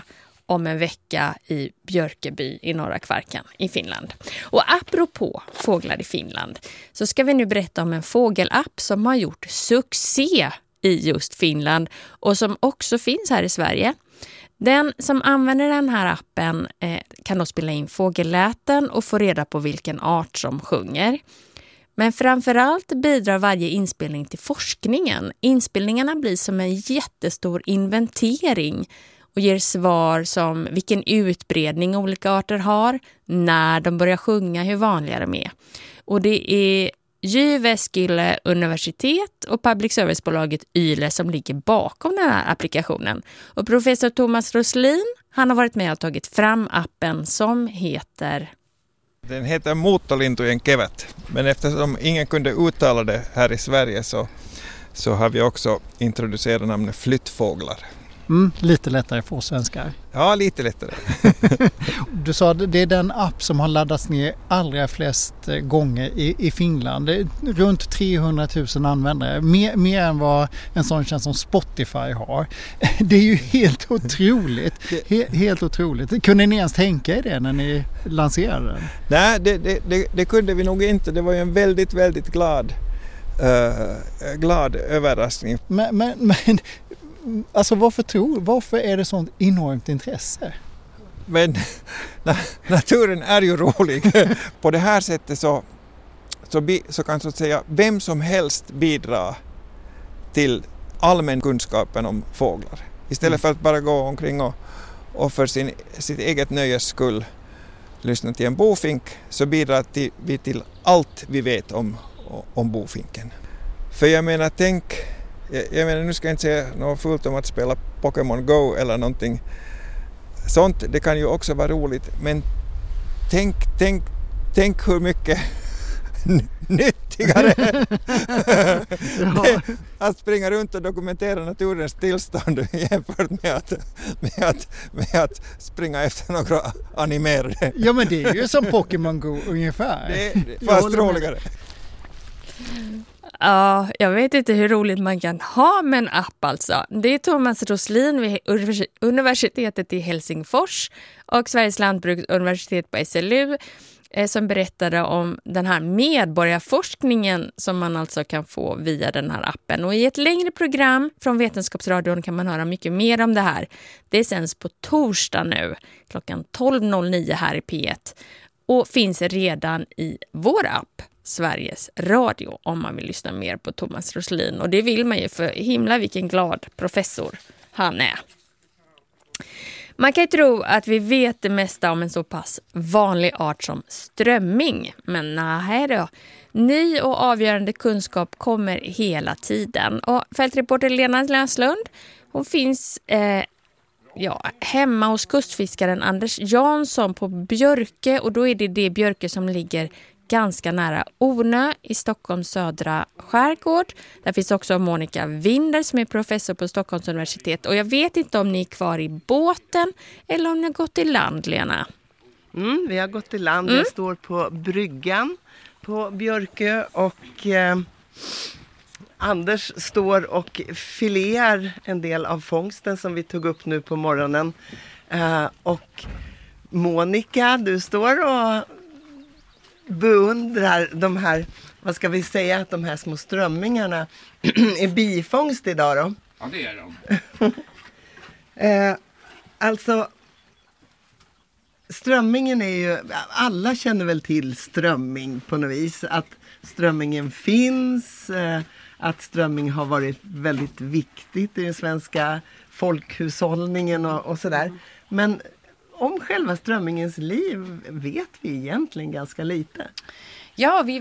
om en vecka i Björköby i norra Kvarken i Finland. Och apropå fåglar i Finland så ska vi nu berätta om en fågelapp som har gjort succé i just Finland och som också finns här i Sverige. Den som använder den här appen kan då spela in fågelläten och få reda på vilken art som sjunger. Men framförallt bidrar varje inspelning till forskningen. Inspelningarna blir som en jättestor inventering och ger svar som vilken utbredning olika arter har, när de börjar sjunga, hur vanliga de är. Och det är Jyväskylä universitet och public service-bolaget YLE som ligger bakom den här applikationen. Och professor Thomas Roslin, han har varit med och tagit fram appen som heter... Den heter Muuttolintujen kevät, men eftersom ingen kunde uttala det här i Sverige så har vi också introducerat namnet flyttfåglar. Lite lättare för oss svenskar. Ja, lite lättare. Du sa att det är den app som har laddats ner allra flest gånger i Finland. Det är runt 300 000 användare. Mer än vad en sån tjänst som Spotify har. Det är ju helt otroligt. Helt otroligt. Kunde ni ens tänka er det när ni lanserade den? Nej, det kunde vi nog inte. Det var ju en väldigt, väldigt glad överraskning. Men alltså varför är det sånt enormt intresse? Men naturen är ju rolig. På det här sättet så kan så att säga vem som helst bidra till allmän kunskapen om fåglar. Istället för att bara gå omkring och för sitt eget nöjes skull lyssna till en bofink, så bidrar vi till allt vi vet om bofinken. För jag menar, nu ska jag inte säga något fullt om att spela Pokémon Go eller någonting sånt. Det kan ju också vara roligt, men tänk hur mycket nyttigare att springa runt och dokumentera naturens tillstånd jämfört med att springa efter några animerade. Ja, men det är ju som Pokémon Go ungefär. Det fast roligare. Ja, jag vet inte hur roligt man kan ha med en app alltså. Det är Thomas Roslin vid universitetet i Helsingfors och Sveriges lantbruksuniversitet på SLU som berättade om den här medborgarforskningen som man alltså kan få via den här appen. Och i ett längre program från Vetenskapsradion kan man höra mycket mer om det här. Det sänds på torsdag nu klockan 12.09 här i P1 och finns redan i vår app Sveriges Radio om man vill lyssna mer på Thomas Roslin. Och det vill man ju, för himla vilken glad professor han är. Man kan ju tro att vi vet det mesta om en så pass vanlig art som strömming. Men nej då. Ny och avgörande kunskap kommer hela tiden. Och fältreporter Lena Löslund, hon finns hemma hos kustfiskaren Anders Jansson på Björke. Och då är det Björke som ligger ganska nära Ornö i Stockholms södra skärgård. Där finns också Monica Winder som är professor på Stockholms universitet. Och jag vet inte om ni är kvar i båten eller om ni har gått i land, Lena. Vi har gått i land. Jag står på bryggan på Björkö och Anders står och filear en del av fångsten som vi tog upp nu på morgonen. Och Monica, du står och beundrar de här, vad ska vi säga, att de här små strömmingarna är bifångst idag då? Ja, det är de. Alltså, strömmingen är ju, alla känner väl till strömming på något vis, att strömmingen finns, att strömming har varit väldigt viktigt i den svenska folkhushållningen och sådär. Men om själva strömmingens liv vet vi egentligen ganska lite. Ja, vi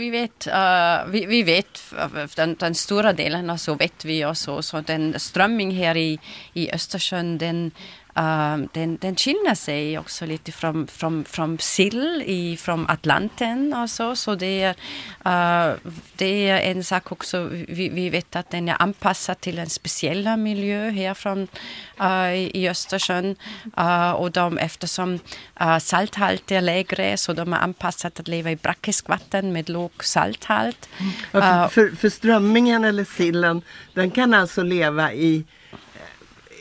vet den stora delen, och så vet vi också, så den strömming här i Östersjön, den skiljer sig också lite från sill från Atlanten och så det är en sak också, vi vet att den är anpassad till en speciell miljö här i Östersjön, och eftersom salthalt är lägre, så de är anpassade att leva i brackiskvatten med låg salthalt. För strömmingen eller sillen, den kan alltså leva i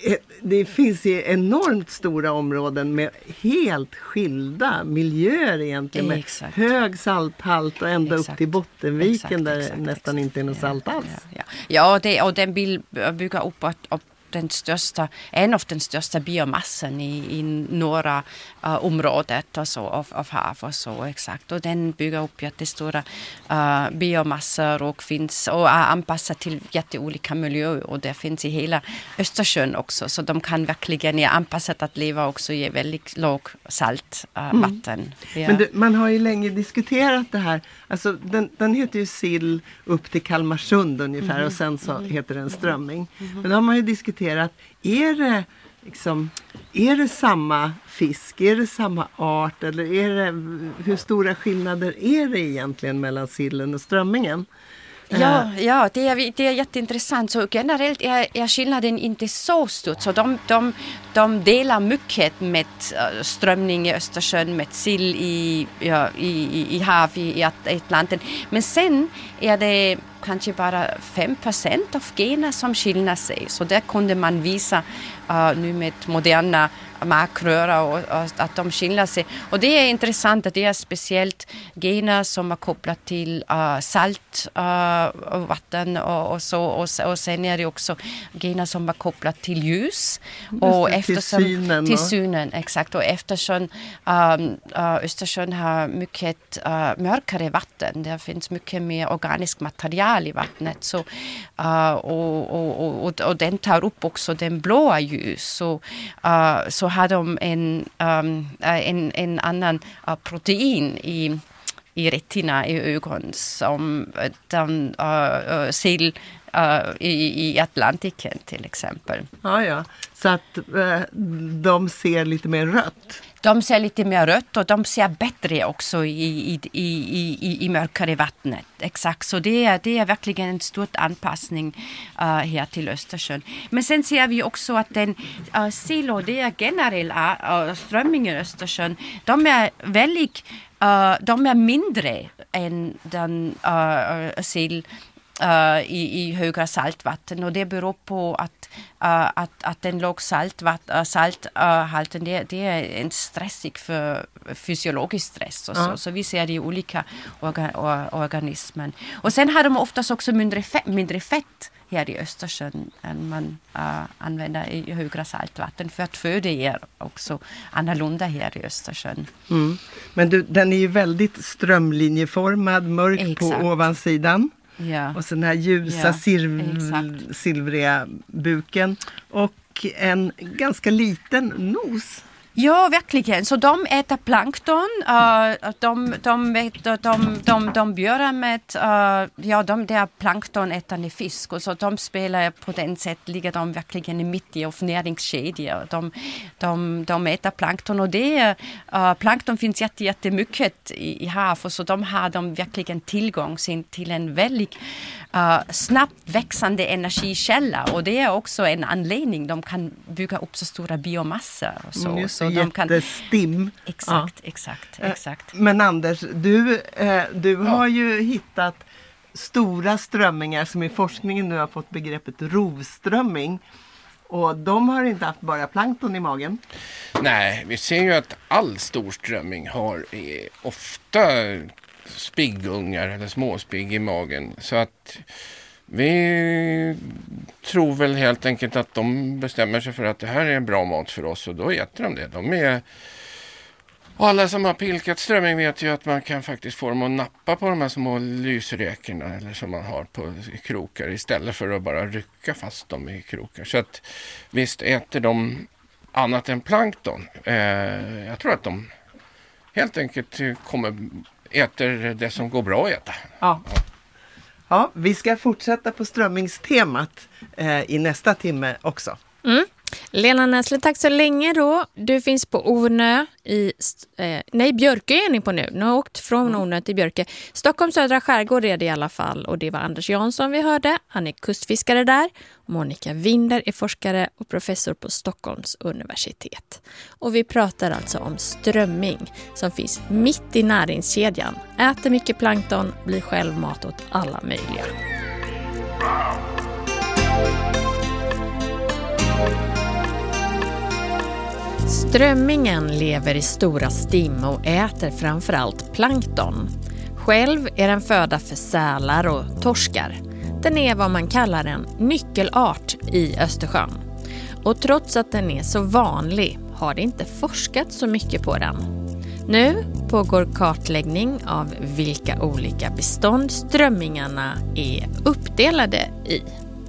det finns ju enormt stora områden med helt skilda miljöer egentligen. Med hög salthalt och ända upp till Bottenviken där det nästan inte är något salt alls. Ja, och den vill bygga upp en av den största biomassan i norra området och så, av hav och så, exakt. Och den bygger upp jättestora biomassor och är anpassad till jätteolika miljöer, och det finns i hela Östersjön också, så de kan verkligen är anpassat att leva också i väldigt låg salt vatten. Ja. Men man har ju länge diskuterat det här, alltså den heter ju sill upp till Kalmarsund ungefär och sen så heter den strömming. Men då har man ju diskuterat, är det samma fisk, är det samma art eller hur stora skillnader är det egentligen mellan sillen och strömmingen? Ja, det är jätteintressant. Så generellt är skillnaden inte så stor. Så de delar mycket med strömming i Östersjön, med sill i hav i Atlanten. Men sen är det kanske bara 5% av gener som skiljer sig. Så där kunde man visa nu med moderna markröra och att de skiljer sig. Och det är intressant att det är speciellt gener som är kopplat till salt vatten och så. Och sen är det också gener som är kopplat till ljus. Och till synen, exakt. Och eftersom Östersjön har mycket mörkare vatten, det finns mycket mer organiskt material i vattnet. Så, och den tar upp också den blåa ljus. Så har de en annan protein i retina i ögon som den sill i Atlantiken till exempel. Ja. Så att de ser lite mer rött. De ser lite mer rött och de ser bättre också i mörkare vattnet. Exakt, så det är verkligen en stor anpassning här till Östersjön. Men sen ser vi också att den sill och det är generellt strömmingen i Östersjön, de är mindre än den sill i högre saltvatten, och det beror på att den låg salthalten det är en stressig för fysiologisk stress och så vi ser det i olika organismer. Och sen har de oftast också mindre fett här i Östersjön än man använder i högre saltvatten, för att föda är också annorlunda här i Östersjön. Men den är ju väldigt strömlinjeformad, mörk på ovansidan. Ja. Och så den här ljusa silvriga buken och en ganska liten nos. Ja, verkligen. Så de äter plankton. De björar med det är planktonätande fisk. Och så de spelar på den sätt, ligger de verkligen i mitten av näringskedjan. De äter plankton, och plankton finns jättemycket i hav, och så de har verkligen tillgång till en väldigt snabbt växande energikälla, och det är också en anledning de kan bygga upp så stora biomassor och så. Så de kan stim. Exakt. Men Anders, du har ju hittat stora strömmingar som i forskningen nu har fått begreppet rovströmming. Och de har inte haft bara plankton i magen. Nej, vi ser ju att all storströmming har ofta spiggungar eller småspigg i magen. Så att vi tror väl helt enkelt att de bestämmer sig för att det här är en bra mat för oss, och då äter de det. Och alla som har pilkat strömming vet ju att man kan faktiskt få dem att nappa på de här små lysräkorna eller som man har på krokar, istället för att bara rycka fast dem i krokar. Så att visst äter de annat än plankton. Jag tror att de helt enkelt äter det som går bra att äta. Ja, vi ska fortsätta på strömmingstemat i nästa timme också. Lena Näsle, tack så länge då. Du finns på Ornö Björkö är ni på nu. Nu har jag åkt från Ornö till Björkö. Stockholms södra skärgård är det i alla fall, och det var Anders Jansson vi hörde. Han är kustfiskare där. Monica Winder är forskare och professor på Stockholms universitet. Och vi pratar alltså om strömming som finns mitt i näringskedjan. Äter mycket plankton, blir själv mat åt alla möjliga. Strömmingen lever i stora stim och äter framförallt plankton. Själv är den föda för sälar och torskar. Den är vad man kallar en nyckelart i Östersjön. Och trots att den är så vanlig har det inte forskats så mycket på den. Nu pågår kartläggning av vilka olika bestånd strömmingarna är uppdelade i.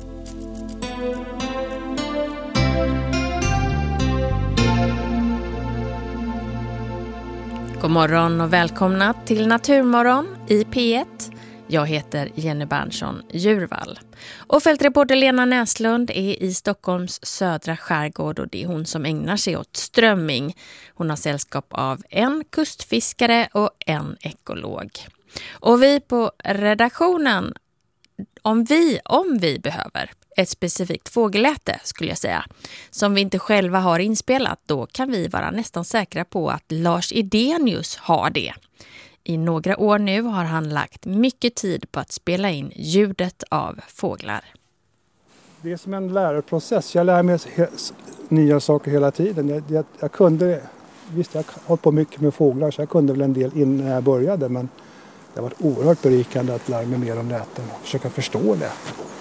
God morgon och välkomna till Naturmorgon i P1. Jag heter Jenny Berntsson Djurvall. Och fältreporter Lena Näslund är i Stockholms södra skärgård och det är hon som ägnar sig åt strömming. Hon har sällskap av en kustfiskare och en ekolog. Och vi på redaktionen, om vi behöver ett specifikt fågelläte skulle jag säga, som vi inte själva har inspelat, då kan vi vara nästan säkra på att Lars Idenius har det. I några år nu har han lagt mycket tid på att spela in ljudet av fåglar. Det är som en lärarprocess. Jag lär mig nya saker hela tiden. Jag kunde, visst jag har hållit på mycket med fåglar så jag kunde väl en del innan jag började, men det har varit oerhört berikande att lära mig mer om läten och försöka förstå det.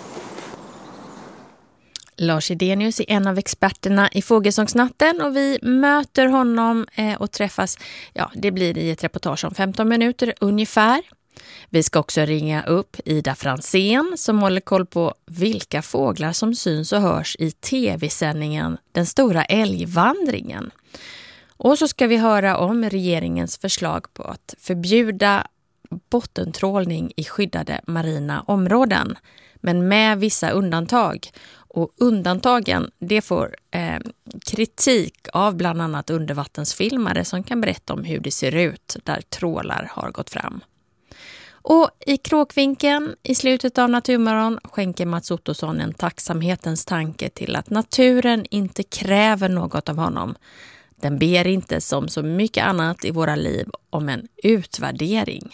Lars Idenius är en av experterna i Fågelsångsnatten och vi möter honom och träffas, det blir i ett reportage om 15 minuter ungefär. Vi ska också ringa upp Ida Fransén som håller koll på vilka fåglar som syns och hörs i tv-sändningen Den stora älgvandringen. Och så ska vi höra om regeringens förslag på att förbjuda bottentrålning i skyddade marina områden, men med vissa undantag. Och undantagen, det får kritik av bland annat undervattensfilmare som kan berätta om hur det ser ut där trålar har gått fram. Och i Kråkvinkeln i slutet av Naturmorgon skänker Mats Ottosson en tacksamhetens tanke till att naturen inte kräver något av honom. Den ber inte som så mycket annat i våra liv om en utvärdering.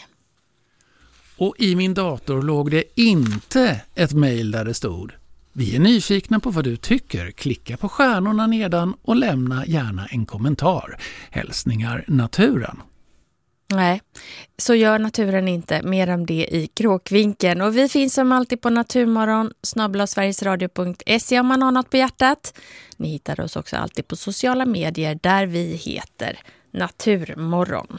Och i min dator låg det inte ett mejl där det stod: vi är nyfikna på vad du tycker. Klicka på stjärnorna nedan och lämna gärna en kommentar. Hälsningar naturen. Nej, så gör naturen inte. Mer om det i Kråkvinkeln. Och vi finns som alltid på naturmorgon@sverigesradio.se om man har något på hjärtat. Ni hittar oss också alltid på sociala medier där vi heter Naturmorgon.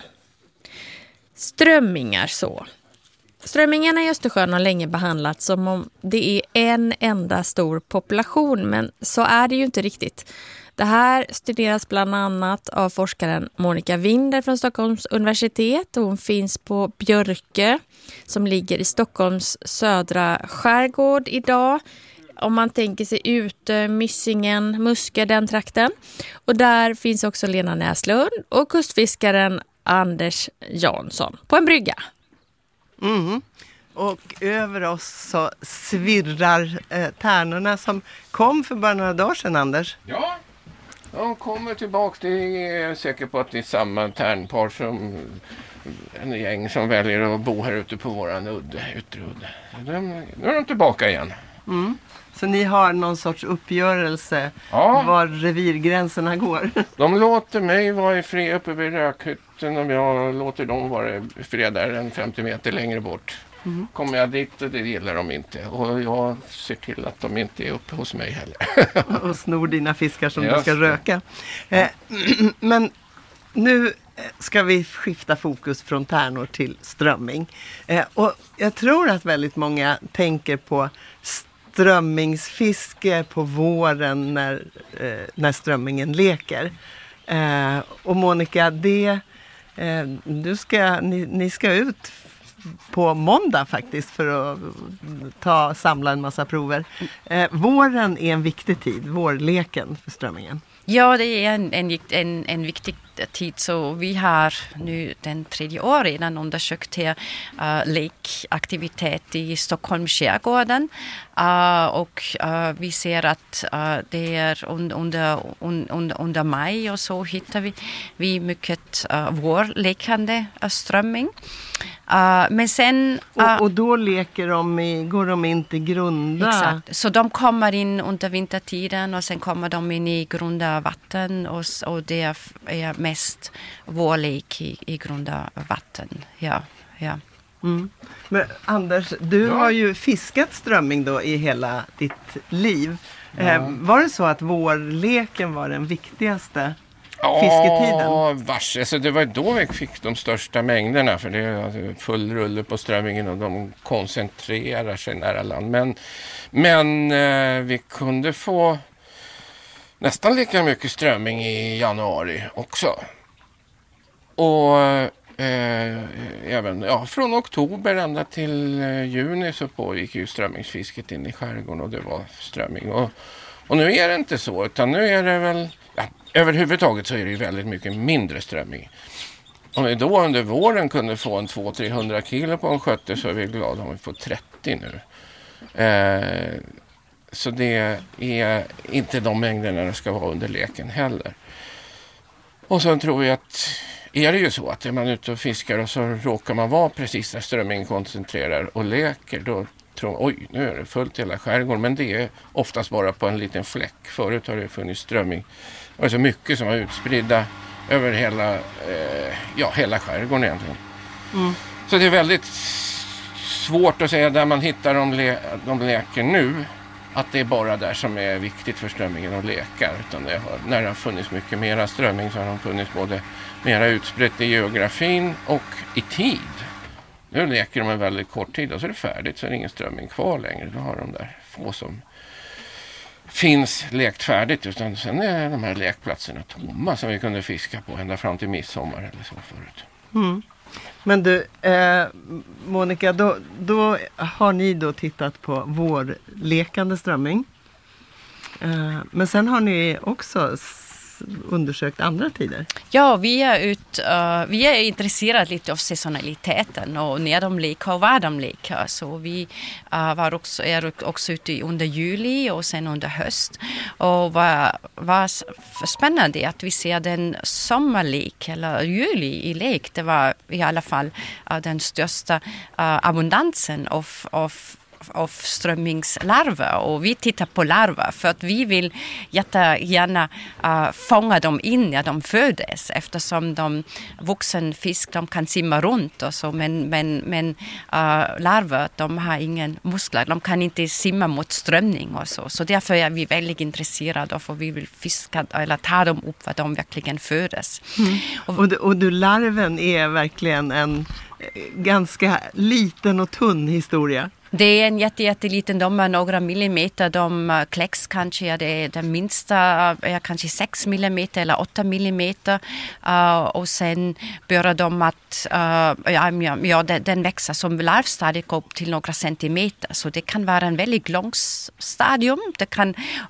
Strömmingar så. Strömmingarna i Östersjön har länge behandlats som om det är en enda stor population, men så är det ju inte riktigt. Det här studeras bland annat av forskaren Monica Winder från Stockholms universitet. Hon finns på Björke som ligger i Stockholms södra skärgård idag. Om man tänker sig ut Myssingen, Muskö, den trakten. Och där finns också Lena Näslund och kustfiskaren Anders Jansson på en brygga. Mm. Och över oss så svirrar tärnorna som kom för bara några dagar sedan, Anders. Ja, de kommer tillbaka. Det är säker på att det är samma tärnpar som en gäng som väljer att bo här ute på våran yttre udde. Nu är de tillbaka igen. Mm. Så ni har någon sorts uppgörelse var revirgränserna går? De låter mig vara i fred uppe vid rökhytten och jag låter dem vara i fred där en 50 meter längre bort. Mm. Kommer jag dit och det gillar de inte. Och jag ser till att de inte är uppe hos mig heller. Och snor dina fiskar som du ska röka. Men nu ska vi skifta fokus från tärnor till strömming. Och jag tror att väldigt många tänker på strömmingsfiske på våren när strömmingen leker. Och Monica, ni ska ut på måndag faktiskt för att samla en massa prover. Våren är en viktig tid, vårleken för strömmingen. Ja, det är en viktig tid. Så vi har nu den 3:e år redan undersökt lekaktivitet i Stockholms skärgården. Och vi ser att det är under maj och så hittar vi mycket vårlekande strömming. Men sen... Och då går de in till grunda? Exakt, så de kommer in under vintertiden och sen kommer de in i grunda vatten och det är mest vårlek i grunda vatten. Ja. Mm. Men Anders, du har ju fiskat strömming då i hela ditt liv. Var det så att vårleken var den viktigaste fisketiden? Ja, vars. Alltså det var då vi fick de största mängderna, för det är full rulle på strömmingen och de koncentrerar sig nära land. Men vi kunde få nästan lika mycket strömming i januari också. Och även från oktober ända till juni så pågick ju strömmingsfisket in i skärgården och det var strömming. Och nu är det inte så, utan nu är det väl... överhuvudtaget så är det ju väldigt mycket mindre strömming. Om vi då under våren kunde få en 200-300 kilo på en skötte så är vi glada om vi får 30 nu. Så det är inte de mängderna det ska vara under leken heller. Och så tror vi att är det ju så att är man ute och fiskar och så råkar man vara precis där strömmingen koncentrerar och leker, då tror man, oj, nu är det fullt hela skärgården. Men det är oftast bara på en liten fläck. Förut har det funnits strömming. Det var så mycket som var utspridda över hela skärgården egentligen. Mm. Så det är väldigt svårt att säga där man hittar de leker nu, att det är bara där som är viktigt för strömmingen att leka. Utan när det har funnits mycket mera strömming så har de funnits både mera utspritt i geografin och i tid. Nu leker de en väldigt kort tid och så är det färdigt, så är det ingen strömming kvar längre. Då har de där få som finns lekt färdigt, utan sen är de här lekplatserna tomma som vi kunde fiska på ända fram till midsommar eller så förut. Mm. Men du, Monica, då har ni då tittat på vårlekande strömming. Men sen har ni också undersökt andra tider. Ja, vi är intresserade lite av säsonaliteten och när de leker och var de leker. Så vi är också ute under juli och sen under höst. Och vad spännande att vi ser den sommarlek eller juli i lek. Det var i alla fall den största abundansen av strömmingslarver, och vi tittar på larver för att vi vill jättegärna fånga dem in när de föds, eftersom de vuxen fisk de kan simma runt och så, men larver de har ingen muskler, de kan inte simma mot strömning och så därför är vi väldigt intresserade av och vi vill fiska eller ta dem upp vad de verkligen föds. Och du, larven är verkligen en ganska liten och tunn historia. Det är en jätteliten, de är några millimeter, de kläcks kanske, det är den minsta är kanske 6 millimeter eller 8 millimeter och sen börjar de att den växer som larvstadiet upp till några centimeter, så det kan vara en väldigt lång stadium. Det kan,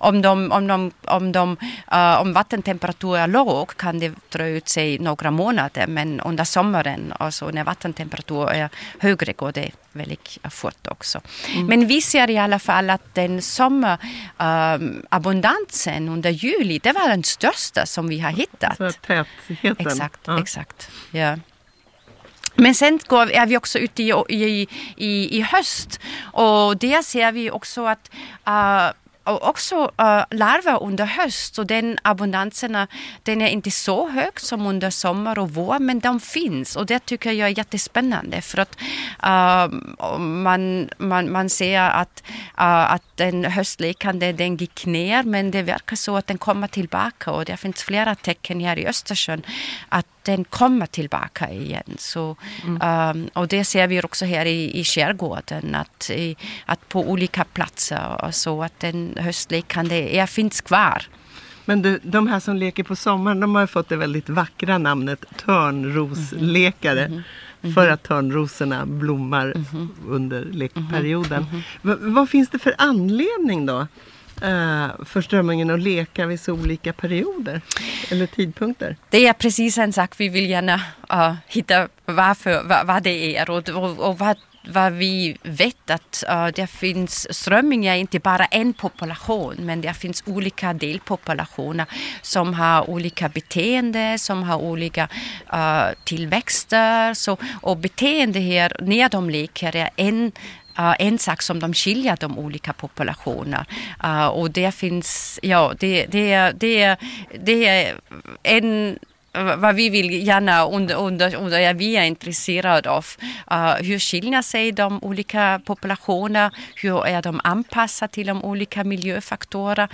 om vattentemperaturen är låg kan det dra ut sig några månader, men under sommaren, alltså när vattentemperaturen är högre, går det väldigt fort också. Men vi ser i alla fall att den sommarabundansen under juli, det var den största som vi har hittat. Så tätheten. Exakt. Ja. Men sen är vi också ute i höst, och där ser vi också att larver under höst, och den abundansen den är inte så hög som under sommar och vår, men de finns, och det tycker jag är jättespännande för att man ser att den höstlekande den gick ner, men det verkar så att den kommer tillbaka, och det finns flera tecken här i Östersjön att den kommer tillbaka igen. Så, och det ser vi också här i skärgården, att på olika platser och så att den höstlekande finns kvar. Men de här som leker på sommaren, de har fått det väldigt vackra namnet törnroslekare. För att törnrosorna blommar under lekperioden. Vad finns det för anledning då för strömmingen att leka vid så olika perioder eller tidpunkter? Det är precis en sak vi vill gärna hitta vad det är och vad vi vet att det finns strömmingar, inte bara en population, men det finns olika delpopulationer som har olika beteende, som har olika tillväxter. Och beteende här när de leker är en sak som de skiljer de olika populationer. Och det finns, det är en vad vi vill gärna under vi är intresserade av. Hur skiljer sig de olika populationer? Hur är de anpassade till de olika miljöfaktorer?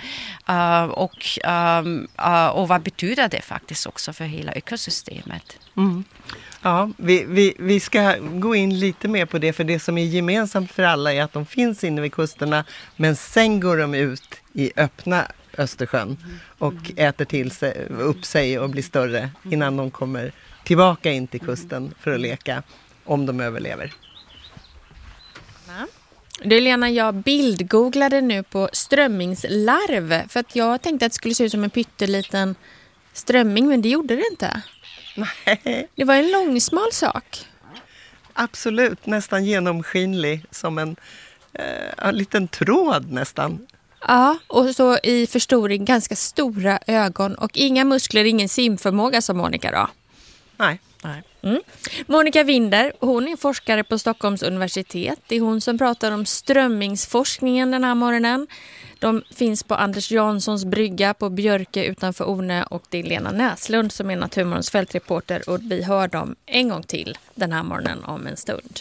Och vad betyder det faktiskt också för hela ekosystemet? Mm. Ja, vi ska gå in lite mer på det, för det som är gemensamt för alla är att de finns inne vid kusterna, men sen går de ut i öppna Östersjön och äter upp sig och blir större innan de kommer tillbaka in till kusten för att leka, om de överlever. Du Lena, jag bildgooglade nu på strömmingslarv för att jag tänkte att det skulle se ut som en pytteliten strömming, men det gjorde det inte. Nej. Det var en långsmal sak. Absolut, nästan genomskinlig som en liten tråd nästan. Ja, och så i förstoring ganska stora ögon och inga muskler, ingen simförmåga som Monica då. Nej. Mm. Monica Winder, hon är forskare på Stockholms universitet. Det är hon som pratar om strömmingsforskningen den här morgonen. De finns på Anders Janssons brygga på Björke utanför Ornö, och det är Lena Näslund som är Naturmorgons fältreporter, och vi hör dem en gång till den här morgonen om en stund.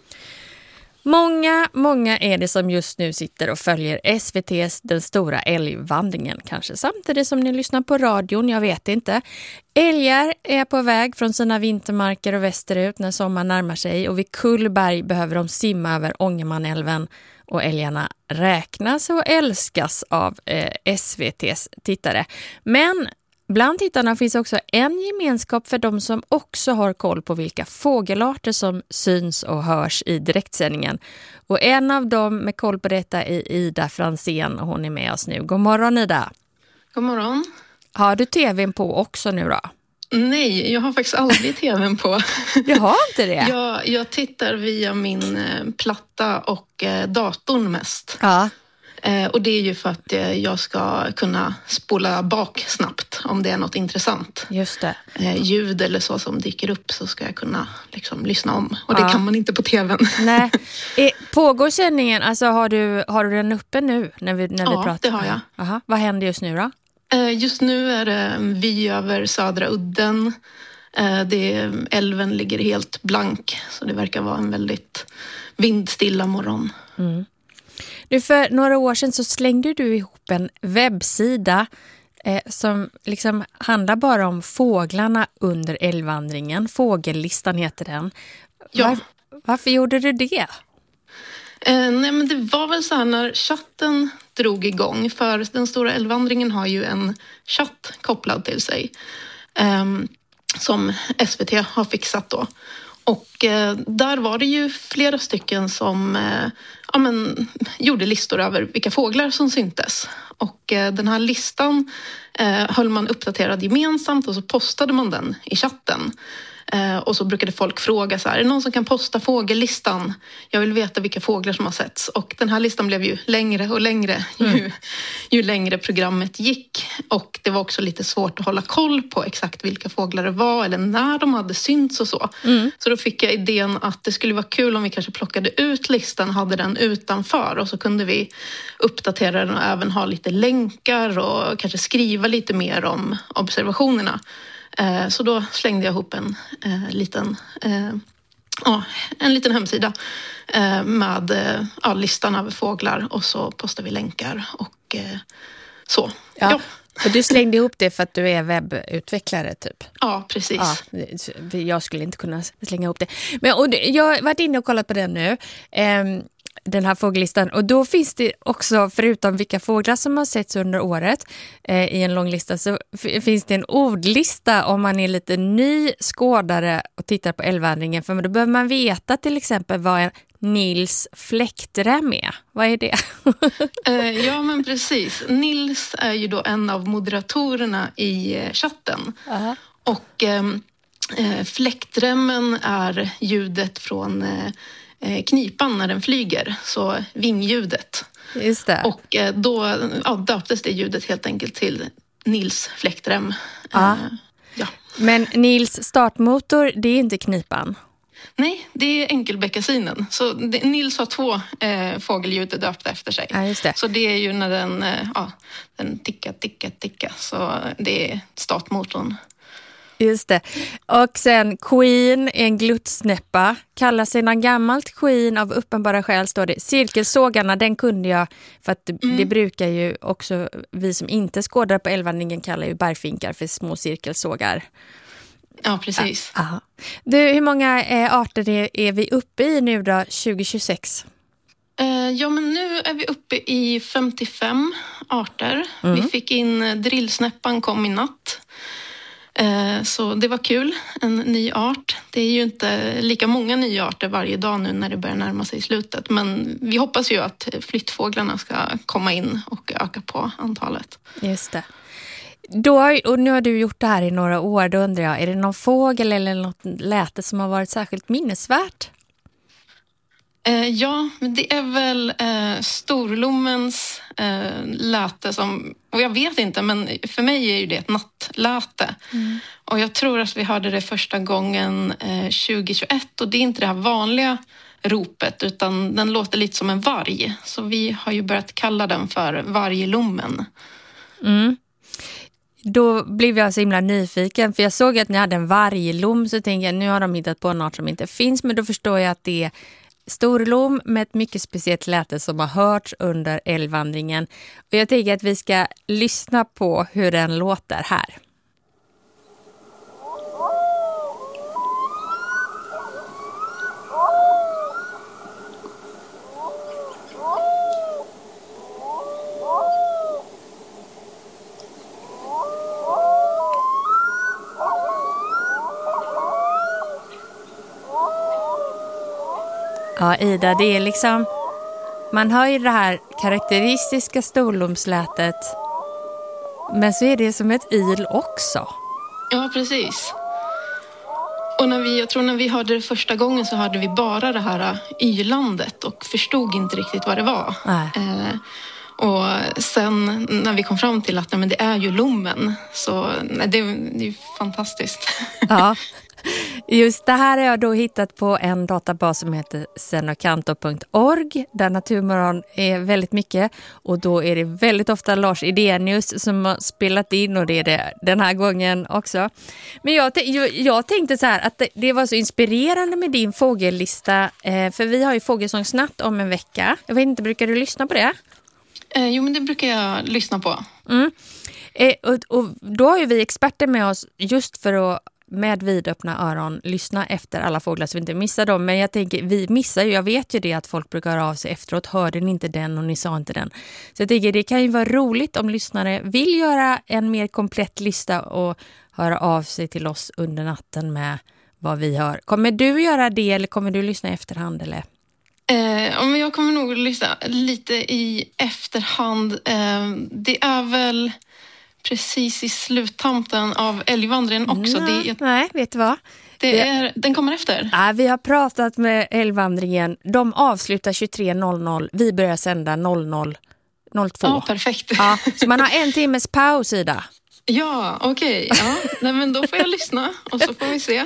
Många är det som just nu sitter och följer SVT:s Den stora älgvandringen. Kanske samtidigt som ni lyssnar på radion, jag vet inte. Älgar är på väg från sina vintermarker och västerut när sommaren närmar sig, och vid Kullberg behöver de simma över Ångermanälven, och älgarna räknas och älskas av SVT:s tittare. Men bland tittarna finns också en gemenskap för de som också har koll på vilka fågelarter som syns och hörs i direktsändningen. Och en av dem med koll på detta är Ida Fransén, och hon är med oss nu. God morgon Ida. God morgon. Har du tvn på också nu då? Nej, jag har faktiskt aldrig tvn på. Du har inte det? Jag tittar via min platta och datorn mest. Ja. Och det är ju för att jag ska kunna spola bak snabbt om det är något intressant. Just det. Ljud eller så som dyker upp, så ska jag kunna liksom lyssna om. Och det kan man inte på tvn. Nej. Pågår sändningen, alltså har du den uppe nu när vi pratar? Ja, det har jag. Aha. Vad händer just nu då? Just nu är det vy över södra udden. Älven ligger helt blank, så det verkar vara en väldigt vindstilla morgon. Mm. Nu för några år sedan så slängde du ihop en webbsida som liksom handlar bara om fåglarna under älgvandringen. Fågellistan heter den. Ja. Varför gjorde du det? Nej, men det var väl så här när chatten drog igång, för den stora älgvandringen har ju en chatt kopplad till sig som SVT har fixat då. Och där var det ju flera stycken som gjorde listor över vilka fåglar som syntes. Och den här listan höll man uppdaterad gemensamt, och så postade man den i chatten. Och så brukade folk fråga så här: är det någon som kan posta fågellistan? Jag vill veta vilka fåglar som har setts. Och den här listan blev ju längre och längre ju längre programmet gick. Och det var också lite svårt att hålla koll på exakt vilka fåglar det var eller när de hade synts och så. Så då fick jag idén att det skulle vara kul om vi kanske plockade ut listan och hade den utanför. Och så kunde vi uppdatera den och även ha lite länkar och kanske skriva lite mer om observationerna. Så då slängde jag ihop en liten hemsida med listan över fåglar, och så postar vi länkar och så. Ja. Och du slängde ihop det för att du är webbutvecklare typ? Ja, precis. Ja, jag skulle inte kunna slänga ihop det. Jag har varit inne och kollat på den nu. Den här fågellistan, och då finns det också, förutom vilka fåglar som har setts under året i en lång lista, så finns det en ordlista om man är lite ny skådare och tittar på älgvandringen, för då behöver man veta till exempel vad en Nils fläktrem är. Vad är det? Ja, men precis. Nils är ju då en av moderatorerna i chatten. Och fläktremmen är ljudet från knipan när den flyger, så vingljudet. Just det. Och då döptes det ljudet helt enkelt till Nils fläktrem. Ja. Men Nils startmotor, det är inte knipan? Nej, det är enkelbeckasinen. Så Nils har 2 fågelljud döpta efter sig. Ja, just det. Så det är ju när den ticka. Så det är startmotorn. Just det. Och sen Queen, en gluttsnäppa, kallar sig någon gammalt Queen av uppenbara skäl, står det. Cirkelsågarna, den kunde jag, för att det brukar ju också vi som inte skådar på älvvandringen kallar ju bergfinkar för små cirkelsågar. Ja, precis. Du, hur många arter är vi uppe i nu då, 2026? Ja, men nu är vi uppe i 55 arter. Vi fick in drillsnäppan, kom i natt. Så det var kul, en ny art. Det är ju inte lika många nya arter varje dag nu när det börjar närma sig slutet. Men vi hoppas ju att flyttfåglarna ska komma in och öka på antalet. Just det. Och nu har du gjort det här i några år, då undrar jag, är det någon fågel eller något läte som har varit särskilt minnesvärt? Ja, det är väl storlommens läte som, och jag vet inte, men för mig är ju det ett nattläte. Och jag tror att vi hörde det första gången 2021, och det är inte det här vanliga ropet, utan den låter lite som en varg. Så vi har ju börjat kalla den för varglommen. Då blev jag så himla nyfiken, för jag såg att ni hade en varglom, så tänkte jag, nu har de hittat på en art som inte finns, men då förstår jag att det är storlom med ett mycket speciellt läte som har hörts under älvvandringen. Och jag tänker att vi ska lyssna på hur den låter här. Ja, Ida, det är liksom, man hör ju det här karaktäristiska storlomslätet, men så är det som ett yl också. Ja, precis. Och jag tror när vi hörde det första gången så hörde vi bara det här ylandet och förstod inte riktigt vad det var. Och sen när vi kom fram till att men det är ju lommen, så det är ju fantastiskt. Ja. Just det här har jag då hittat på en databas som heter senocanto.org, där Naturmorgon är väldigt mycket, och då är det väldigt ofta Lars Idenius som har spelat in, och det är det den här gången också. Men jag tänkte så här att det var så inspirerande med din fågellista, för vi har ju fågelsångsnatt om en vecka. Jag vet inte, brukar du lyssna på det? Jo, men det brukar jag lyssna på. Och då har ju vi experter med oss just för att med vidöppna öron lyssna efter alla fåglar så vi inte missar dem. Men jag tänker, vi missar ju, jag vet ju det att folk brukar höra av sig efteråt, hörde ni inte den och ni sa inte den. Så jag tänker, det kan ju vara roligt om lyssnare vill göra en mer komplett lista och höra av sig till oss under natten med vad vi hör. Kommer du göra det eller kommer du lyssna i efterhand eller? Men jag kommer nog lyssna lite i efterhand. Det är väl precis i sluttamten av älgvandringen också. Nej, vet du vad? Den kommer efter. Ja, vi har pratat med älgvandringen. De avslutar 23.00. Vi börjar sända 00.02. Ja, perfekt. Ja, så man har en timmes paus, Ida. Ja, okej. Ja. Nej, men då får jag lyssna och så får vi se.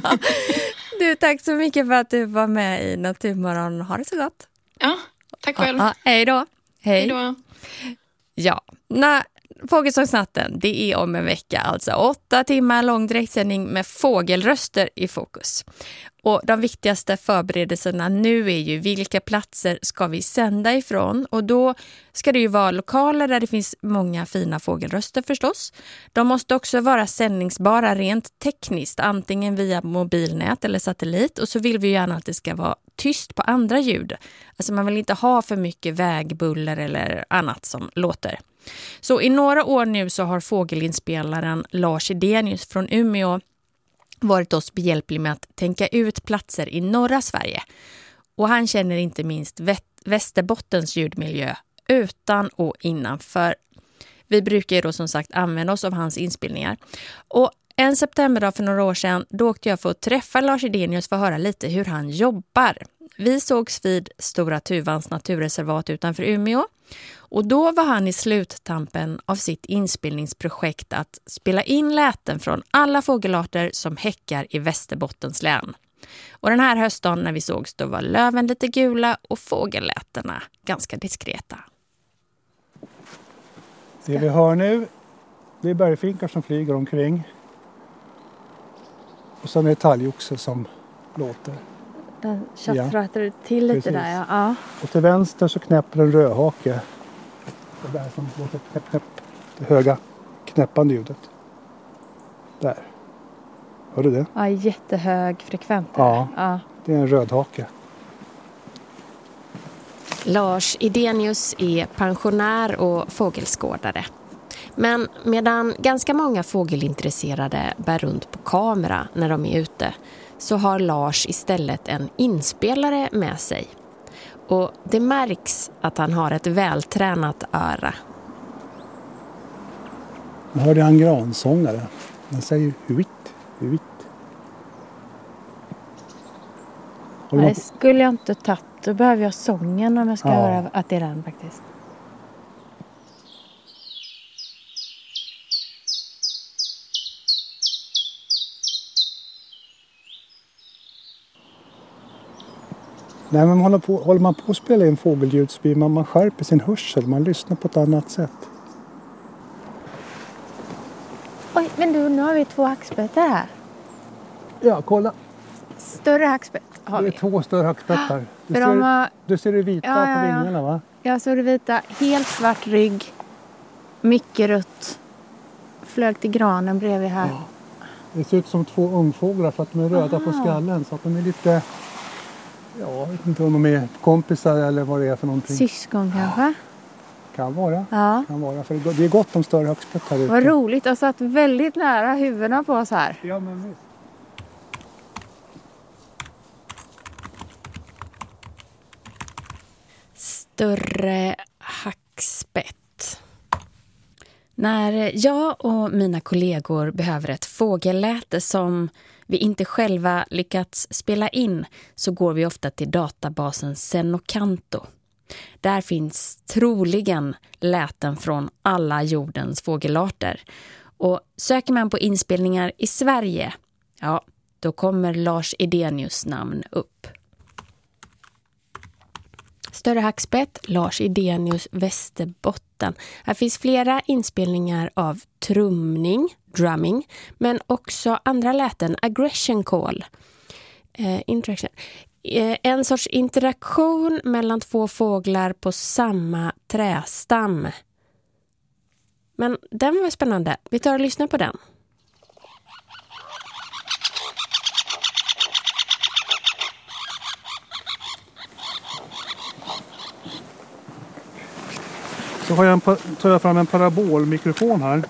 Du, tack så mycket för att du var med i Naturmorgon. Ha det så gott. Ja, tack själv. Ja, hej då. Hej då. Ja, Fågelsångsnatten, det är om en vecka, alltså 8 timmar lång direktsändning med fågelröster i fokus. Och de viktigaste förberedelserna nu är ju vilka platser ska vi sända ifrån, och då ska det ju vara lokaler där det finns många fina fågelröster förstås. De måste också vara sändningsbara rent tekniskt, antingen via mobilnät eller satellit, och så vill vi ju gärna att det ska vara tyst på andra ljud. Alltså man vill inte ha för mycket vägbuller eller annat som låter. Så i några år nu så har fågelinspelaren Lars Idenius från Umeå varit oss behjälplig med att tänka ut platser i norra Sverige. Och han känner inte minst Västerbottens ljudmiljö utan och innanför. Vi brukar ju då som sagt använda oss av hans inspelningar. Och en septemberdag för några år sedan, då åkte jag för att träffa Lars Idenius för att höra lite hur han jobbar. Vi sågs vid Stora Tuvans naturreservat utanför Umeå. Och då var han i sluttampen av sitt inspelningsprojekt att spela in läten från alla fågelarter som häckar i Västerbottens län. Och den här höstdagen när vi sågs då var löven lite gula och fågellätena ganska diskreta. Det vi hör nu, det är bergfinkar som flyger omkring. Och sen är det talgoxe som låter. Den tjattrar till lite där, ja. Och till vänster så knäpper en rödhake. Det där som låter knäpp, det höga knäppande ljudet. Där. Hör du det? Ja, jättehög frekvent. Ja, det är en rödhake. Lars Idenius är pensionär och fågelskådare. Men medan ganska många fågelintresserade bär runt på kamera när de är ute så har Lars istället en inspelare med sig. Och det märks att han har ett vältränat öra. Nu hörde jag en gransångare. Den säger huit, huit. Det skulle jag inte tagit. Då behöver jag sången om jag ska höra att det är den faktiskt. Nej, men håller man på att spela in fågelljud så blir man skärper sin hörsel. Man lyssnar på ett annat sätt. Oj, men du, nu har vi 2 hackspettar här. Ja, kolla. Större hackspett har vi. Det är 2 större hackspettar. Du ser det vita på vingarna, va? Jag såg det vita. Helt svart rygg. Mycket rött. Flög till granen bredvid här. Ja. Det ser ut som 2 ungfåglar för att de är röda på skallen. Så att de är lite... Ja, jag vet inte om de är kompisar eller vad det är för någonting. Syskon kanske? Kan vara. Ja. Kan vara. För det är gott om större hackspett här ute. Vad roligt. Jag satt väldigt nära huvudena på oss här. Ja, men visst. Större hackspett. När jag och mina kollegor behöver ett fågelläte som vi inte själva lyckats spela in så går vi ofta till databasen Senocanto. Där finns troligen läten från alla jordens fågelarter. Och söker man på inspelningar i Sverige, ja, då kommer Lars Idenius namn upp. Större hackspett, Lars Idenius, Västerbotten. Här finns flera inspelningar av drumming, men också andra läten, aggression call, interaction. En sorts interaktion mellan 2 fåglar på samma trästam. Men den var spännande. Vi tar och lyssnar på den. Så tar jag fram en parabolmikrofon här.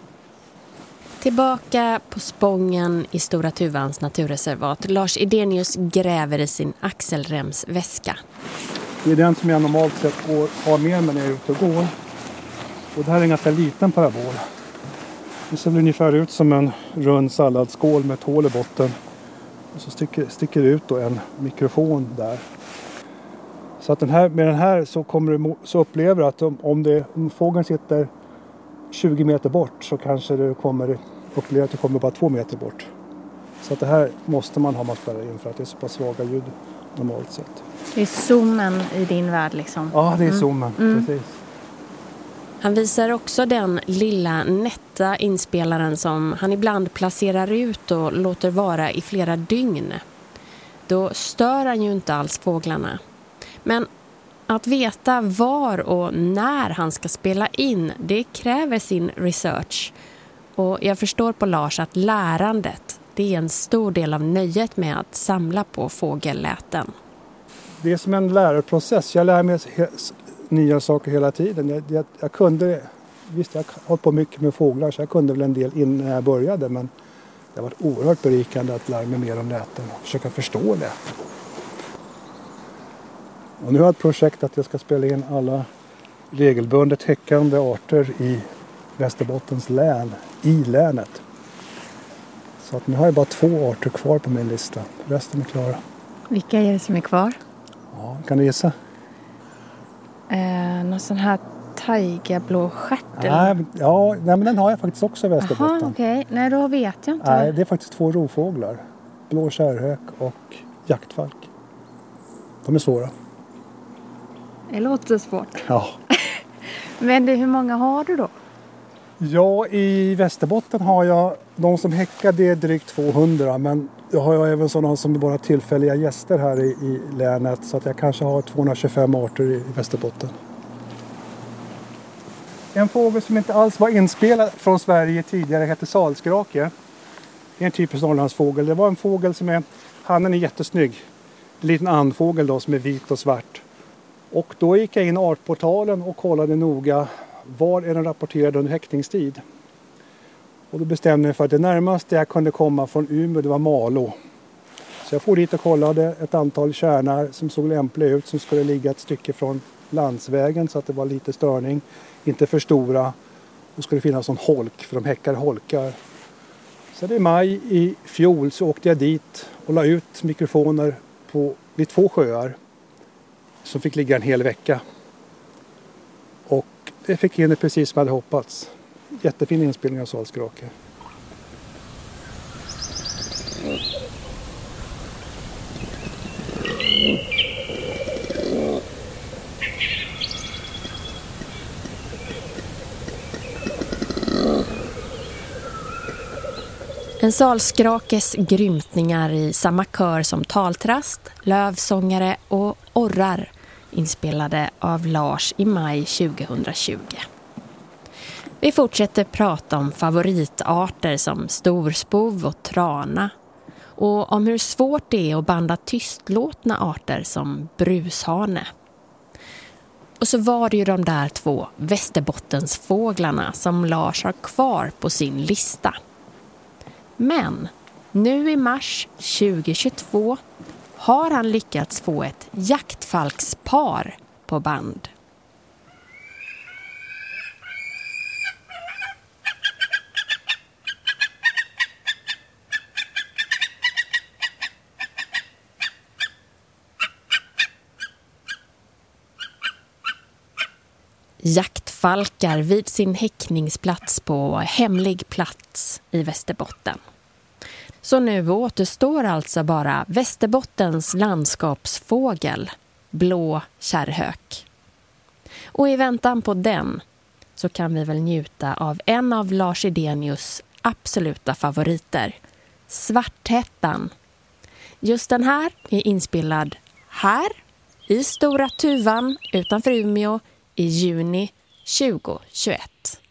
Tillbaka på Spången i Stora Tuvans naturreservat. Lars Idenius gräver i sin axelremsväska. Det är den som jag normalt sett har med mig när jag är ute och går. Och det här är en ganska liten parabol. Det ser ungefär ut som en rund salladsskål med ett hål i botten. Och så sticker det ut då en mikrofon där. Så att med den här så kommer du så upplever att om fågeln sitter 20 meter bort så kanske du kommer uppleva att du kommer bara 2 meter bort. Så att det här måste man ha man spelar in för att det är så pass svaga ljud normalt sett. Det är zoomen i din värld liksom. Ja, det är zoomen, precis. Han visar också den lilla nätta inspelaren som han ibland placerar ut och låter vara i flera dygn. Då stör han ju inte alls fåglarna. Men att veta var och när han ska spela in, det kräver sin research. Och jag förstår på Lars att lärandet, det är en stor del av nöjet med att samla på fågelläten. Det är som en lärarprocess. Jag lär mig nya saker hela tiden. Jag kunde, visst jag har hållit på mycket med fåglar så jag kunde väl en del innan jag började. Men det har varit oerhört berikande att lära mig mer om läten och försöka förstå läten. Och nu har jag ett projekt att jag ska spela in alla regelbundet häckande arter i Västerbottens län, i länet. Så att nu har jag bara 2 arter kvar på min lista. Resten är klara. Vilka är det som är kvar? Ja, kan du gissa? Någon sån här taigablå stjärtel. Nej, men den har jag faktiskt också i Västerbotten. Jaha, okej. Nej, då vet jag inte. Nej, det är faktiskt 2 rovfåglar. Blå kärrhök och jaktfalk. De är svåra. Det låter svårt. Ja. Men hur många har du då? Ja, i Västerbotten har jag de som häckar, det är drygt 200, men jag har även sådana som bara tillfälliga gäster här i länet, så att jag kanske har 225 arter i Västerbotten. En fågel som inte alls var inspelad från Sverige tidigare heter salskrake. Det är en typisk norrlandsfågel. Det var en fågel som hannen är jättesnygg. En liten andfågel då som är vit och svart. Och då gick jag in i artportalen och kollade noga var är den rapporterad under häckningstid. Och då bestämde jag för att det närmaste jag kunde komma från Umeå, det var Malå. Så jag får dit och kollade ett antal kärnar som såg lämpliga ut, som skulle ligga ett stycke från landsvägen så att det var lite störning. Inte för stora. Och skulle finnas en holk, för de häckar holkar. Så i maj i fjol så åkte jag dit och la ut mikrofoner vid 2 sjöar. Som fick ligga en hel vecka. Och det fick in det precis som jag hade hoppats. Jättefin inspelning av salskrake. En salskrakes grymtningar i samma kör som taltrast, lövsångare och orrar inspelade av Lars i maj 2020. Vi fortsätter prata om favoritarter som storspov och trana och om hur svårt det är att banda tystlåtna arter som brushane. Och så var det ju de där 2 Västerbottensfåglarna som Lars har kvar på sin lista. Men nu i mars 2022 har han lyckats få ett jaktfalkspar på band. Jaktfalkar vid sin häckningsplats på hemlig plats i Västerbotten. Så nu återstår alltså bara Västerbottens landskapsfågel, blå kärrhök. Och i väntan på den så kan vi väl njuta av en av Lars Edenius absoluta favoriter, svarthättan. Just den här är inspelad här i Stora Tuvan utanför Umeå i juni 2021.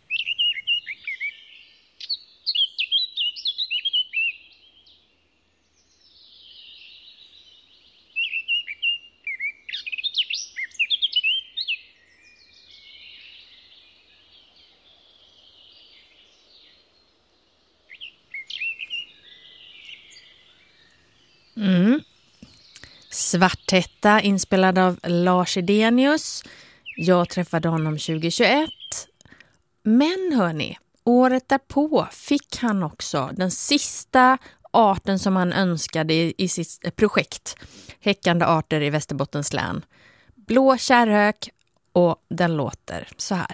Svarthätta inspelad av Lars Edenius. Jag träffade honom 2021. Men hörni, året därpå fick han också den sista arten som han önskade i sitt projekt. Häckande arter i Västerbottens län. Blå kärrhök, och den låter så här.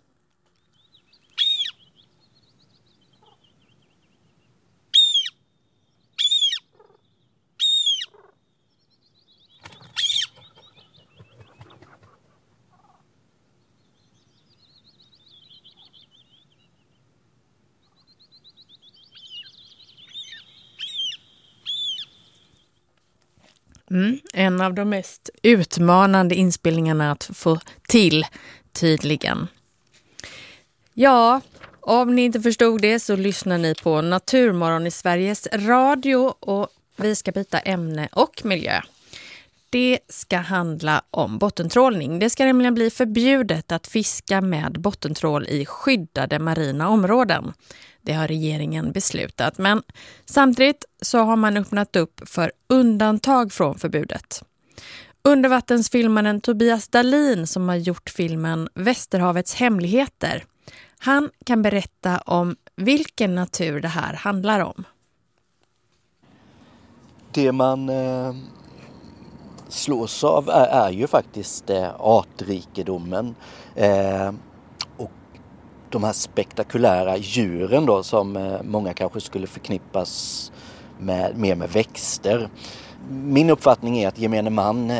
En av de mest utmanande inspelningarna att få till, tydligen. Ja, om ni inte förstod det så lyssnar ni på Naturmorgon i Sveriges Radio och vi ska byta ämne och miljö. Det ska handla om bottentrålning. Det ska nämligen bli förbjudet att fiska med bottentrål i skyddade marina områden. Det har regeringen beslutat, men samtidigt så har man öppnat upp för undantag från förbudet. Undervattensfilmaren Tobias Dahlin som har gjort filmen Västerhavets hemligheter. Han kan berätta om vilken natur det här handlar om. Det man slås av är ju faktiskt artrikedomen och de här spektakulära djuren då, som många kanske skulle förknippas mer med växter. Min uppfattning är att gemene man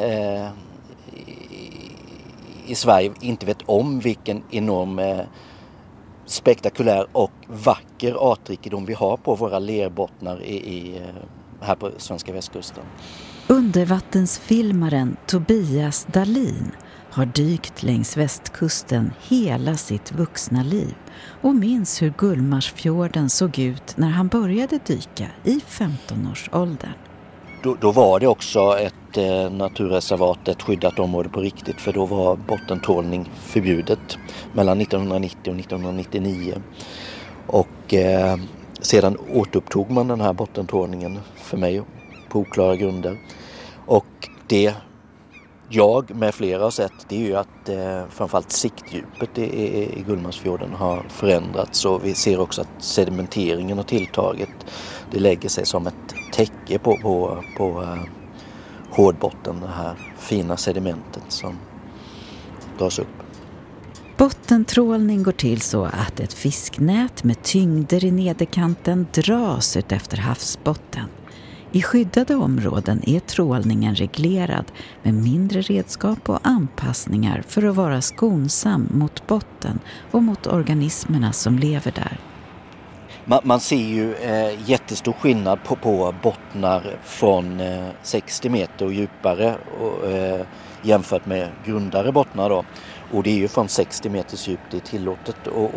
i Sverige inte vet om vilken enorm spektakulär och vacker artrikedom vi har på våra lerbottnar här på svenska västkusten. Undervattensfilmaren Tobias Dahlin har dykt längs västkusten hela sitt vuxna liv och minns hur Gullmarsfjorden såg ut när han började dyka i 15-årsåldern. Då var det också ett naturreservat, ett skyddat område på riktigt, för då var bottentrålning förbjudet mellan 1990 och 1999. Och sedan återupptog man den här bottentrålningen för mig på oklara grunder. Och det jag med flera har sett, det är ju att framförallt siktdjupet i Gullmarsfjorden har förändrats, och vi ser också att sedimenteringen har tilltagit. Det lägger sig som ett täcke på hårdbotten, det här fina sedimentet som dras upp. Bottentrålning går till så att ett fisknät med tyngder i nederkanten dras ut efter havsbotten. I skyddade områden är trålningen reglerad med mindre redskap och anpassningar för att vara skonsam mot botten och mot organismerna som lever där. Man ser ju jättestor skillnad på bottnar från 60 meter och djupare jämfört med grundare bottnar då. Och det är ju från 60 meters djup det är tillåtet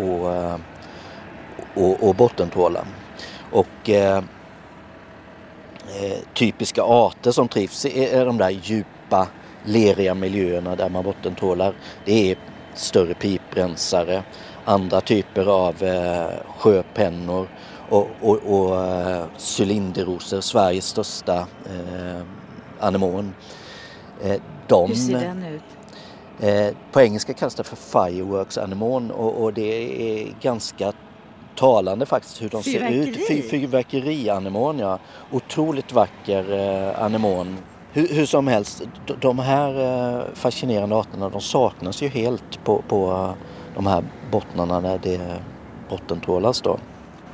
och bottentråla. Och typiska arter som trivs är de där djupa, leriga miljöerna där man bottentrålar. Det är större piprensare, andra typer av sjöpennor och cylinderrosor, Sveriges största anemon. Hur ser den ut? På engelska kallas det för fireworks anemon, och det är ganska talande faktiskt hur de ser ut. Fyrverkerianemon, ja. Otroligt vacker anemon. Hur som helst, de här fascinerande arterna, de saknas ju helt på de här bottnarna där det bottentrålas då.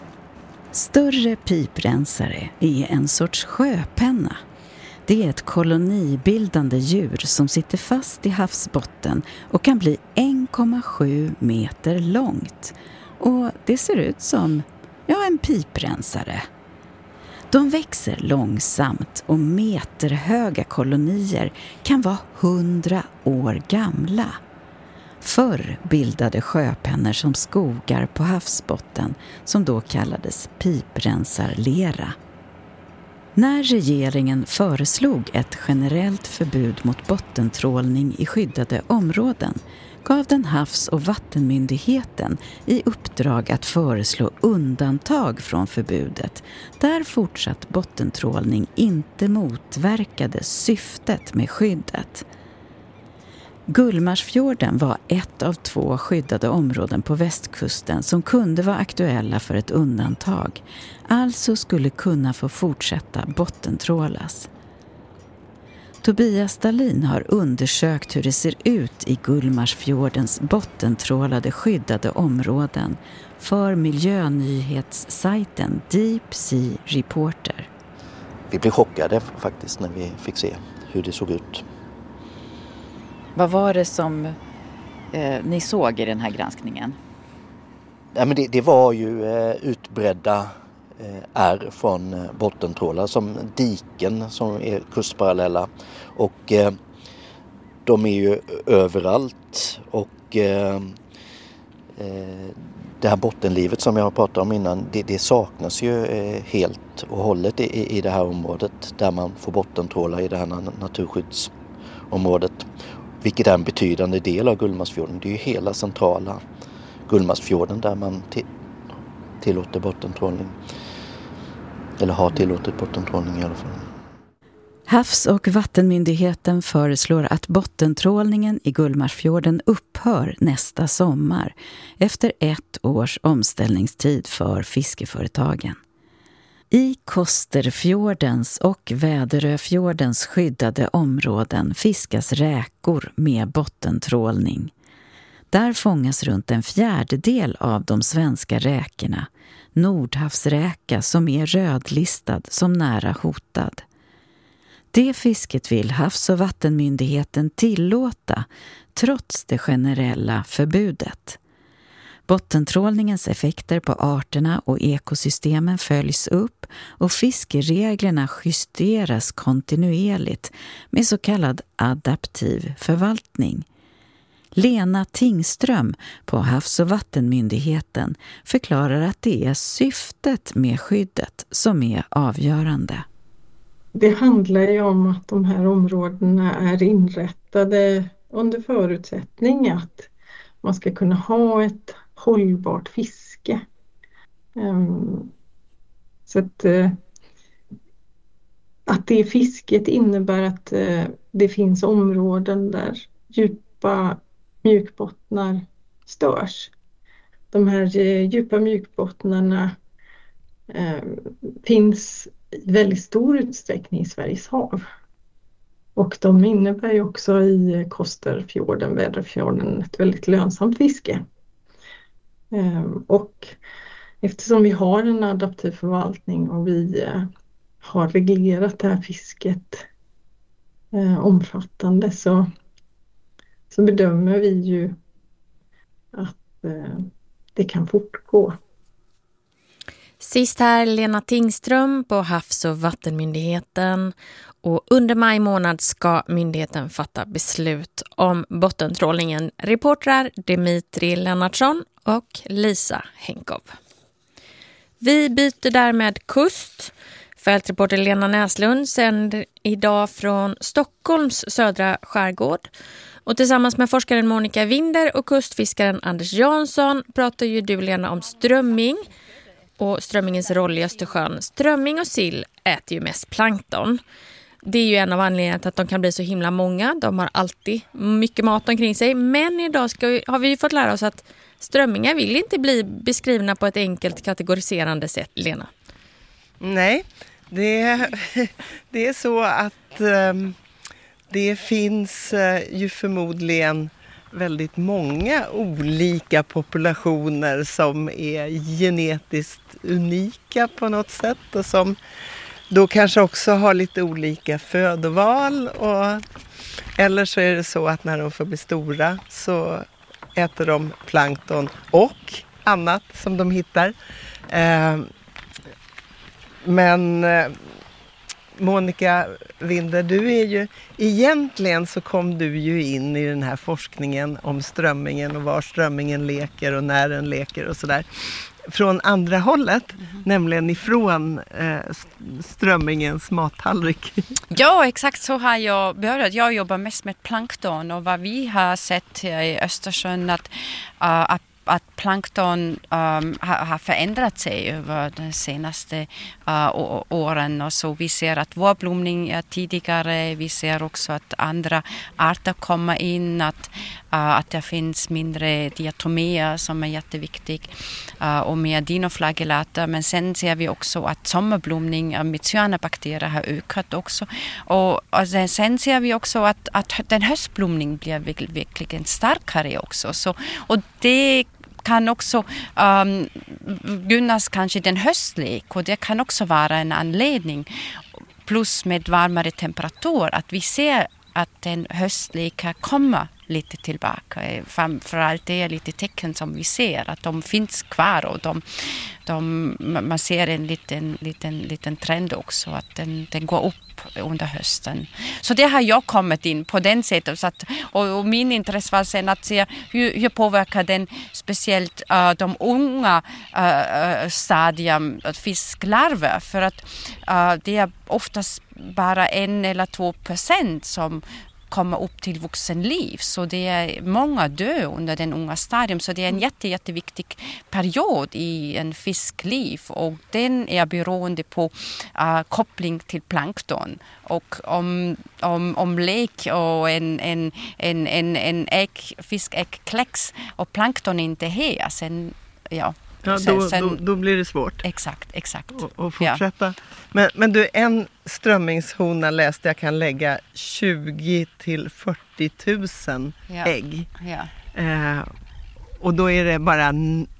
Större piprensare är en sorts sjöpenna. Det är ett kolonibildande djur som sitter fast i havsbotten och kan bli 1,7 meter långt. Och det ser ut som en piprensare. De växer långsamt och meterhöga kolonier kan vara 100 år gamla. Förr bildade sjöpennor som skogar på havsbotten som då kallades piprensarlera. När regeringen föreslog ett generellt förbud mot bottentrålning i skyddade områden gav den Havs- och vattenmyndigheten i uppdrag att föreslå undantag från förbudet där fortsatt bottentrålning inte motverkade syftet med skyddet. Gullmarsfjorden var ett av 2 skyddade områden på västkusten som kunde vara aktuella för ett undantag, alltså skulle kunna få fortsätta bottentrålas. Tobias Dahlin har undersökt hur det ser ut i Gullmarsfjordens bottentrålade skyddade områden för miljönyhetssajten Deep Sea Reporter. Vi blev chockade faktiskt när vi fick se hur det såg ut. Vad var det som ni såg i den här granskningen? Ja, men det var ju utbredda är från bottentrålar som diken som är kustparallella, och de är ju överallt, och det här bottenlivet som jag har pratat om innan, det saknas ju helt och hållet i det här området där man får bottentråla i det här naturskyddsområdet, vilket är en betydande del av Gullmarsfjorden. Det är ju hela centrala Gullmarsfjorden där man tillåter bottentrålning. Eller har tillåtit bottentrålning i alla fall. Havs- och vattenmyndigheten föreslår att bottentrålningen i Gullmarsfjorden upphör nästa sommar efter 1 års omställningstid för fiskeföretagen. I Kosterfjordens och Väderöfjordens skyddade områden fiskas räkor med bottentrålning. Där fångas runt 1/4 av de svenska räkorna, nordhavsräka som är rödlistad som nära hotad. Det fisket vill Havs- och vattenmyndigheten tillåta trots det generella förbudet. Bottentrålningens effekter på arterna och ekosystemen följs upp och fiskereglerna justeras kontinuerligt med så kallad adaptiv förvaltning. Lena Tingström på Havs- och vattenmyndigheten förklarar att det är syftet med skyddet som är avgörande. Det handlar ju om att de här områdena är inrättade under förutsättning att man ska kunna ha ett hållbart fiske. Så att det fisket innebär att det finns områden där djupa mjukbottnar störs. De här djupa mjukbottnarna finns i väldigt stor utsträckning i Sveriges hav. Och de innebär ju också i Kosterfjorden, Väderöfjorden ett väldigt lönsamt fiske. Och eftersom vi har en adaptiv förvaltning och vi har reglerat det här fisket omfattande så bedömer vi ju att det kan fortgå. Sist här Lena Tingström på Havs- och vattenmyndigheten, och under maj månad ska myndigheten fatta beslut om bottentrålningen. Reportrar Dimitri Lennartsson och Lisa Henkov. Vi byter därmed kust. Fältreporter Lena Näslund sänder idag från Stockholms södra skärgård. Och tillsammans med forskaren Monica Winder och kustfiskaren Anders Jansson pratar ju du, Lena, om strömming och strömmingens roll i Östersjön. Strömming och sill äter ju mest plankton. Det är ju en av anledningarna till att de kan bli så himla många. De har alltid mycket mat omkring sig. Men idag har vi ju fått lära oss att strömmingar vill inte bli beskrivna på ett enkelt kategoriserande sätt, Lena. Nej, det är så att det finns ju förmodligen väldigt många olika populationer som är genetiskt unika på något sätt och som då kanske också har lite olika födoval, eller så är det så att när de får bli stora så äter de plankton och annat som de hittar. Men Monica Winder, du är ju egentligen så kom du ju in i den här forskningen om strömmingen och var strömmingen leker och när den leker och sådär från andra hållet, nämligen ifrån strömmingens mattallrik. Ja, exakt så har jag börjat. Jag jobbar mest med plankton och vad vi har sett i Östersjön att plankton har förändrat sig över de senaste åren. Och så vi ser att vårblomning är tidigare. Vi ser också att andra arter kommer in. Att det finns mindre diatomeer som är jätteviktig. Och mer dinoflagellater. Men sen ser vi också att sommarblomning med cyanobakterier har ökat också. Och sen ser vi också att den höstblomning blir verkligen starkare också. Och det kan också gynnas kanske den höstlek, och det kan också vara en anledning, plus med varmare temperatur, att vi ser att den höstleka kommer lite tillbaka. Framförallt det är lite tecken som vi ser att de finns kvar, och man ser en liten trend också att den går upp under hösten. Så det har jag kommit in på den sättet. Så och min intresse var sen att se hur påverkar den speciellt de unga stadium fisklarver, för att det är oftast bara 1 eller 2% som komma upp till vuxenliv, så det är många dö under den unga stadium, så det är en jätteviktig period i en fiskliv, och den är beroende på koppling till plankton, och om lek och en fiskägg kläcks och plankton inte här sen, ja. Ja, då blir det svårt. Exakt. Och fortsätta. Ja. Men du, en strömmingshona läste jag kan lägga 20 till 40 000 ägg. Ja. Och då är det bara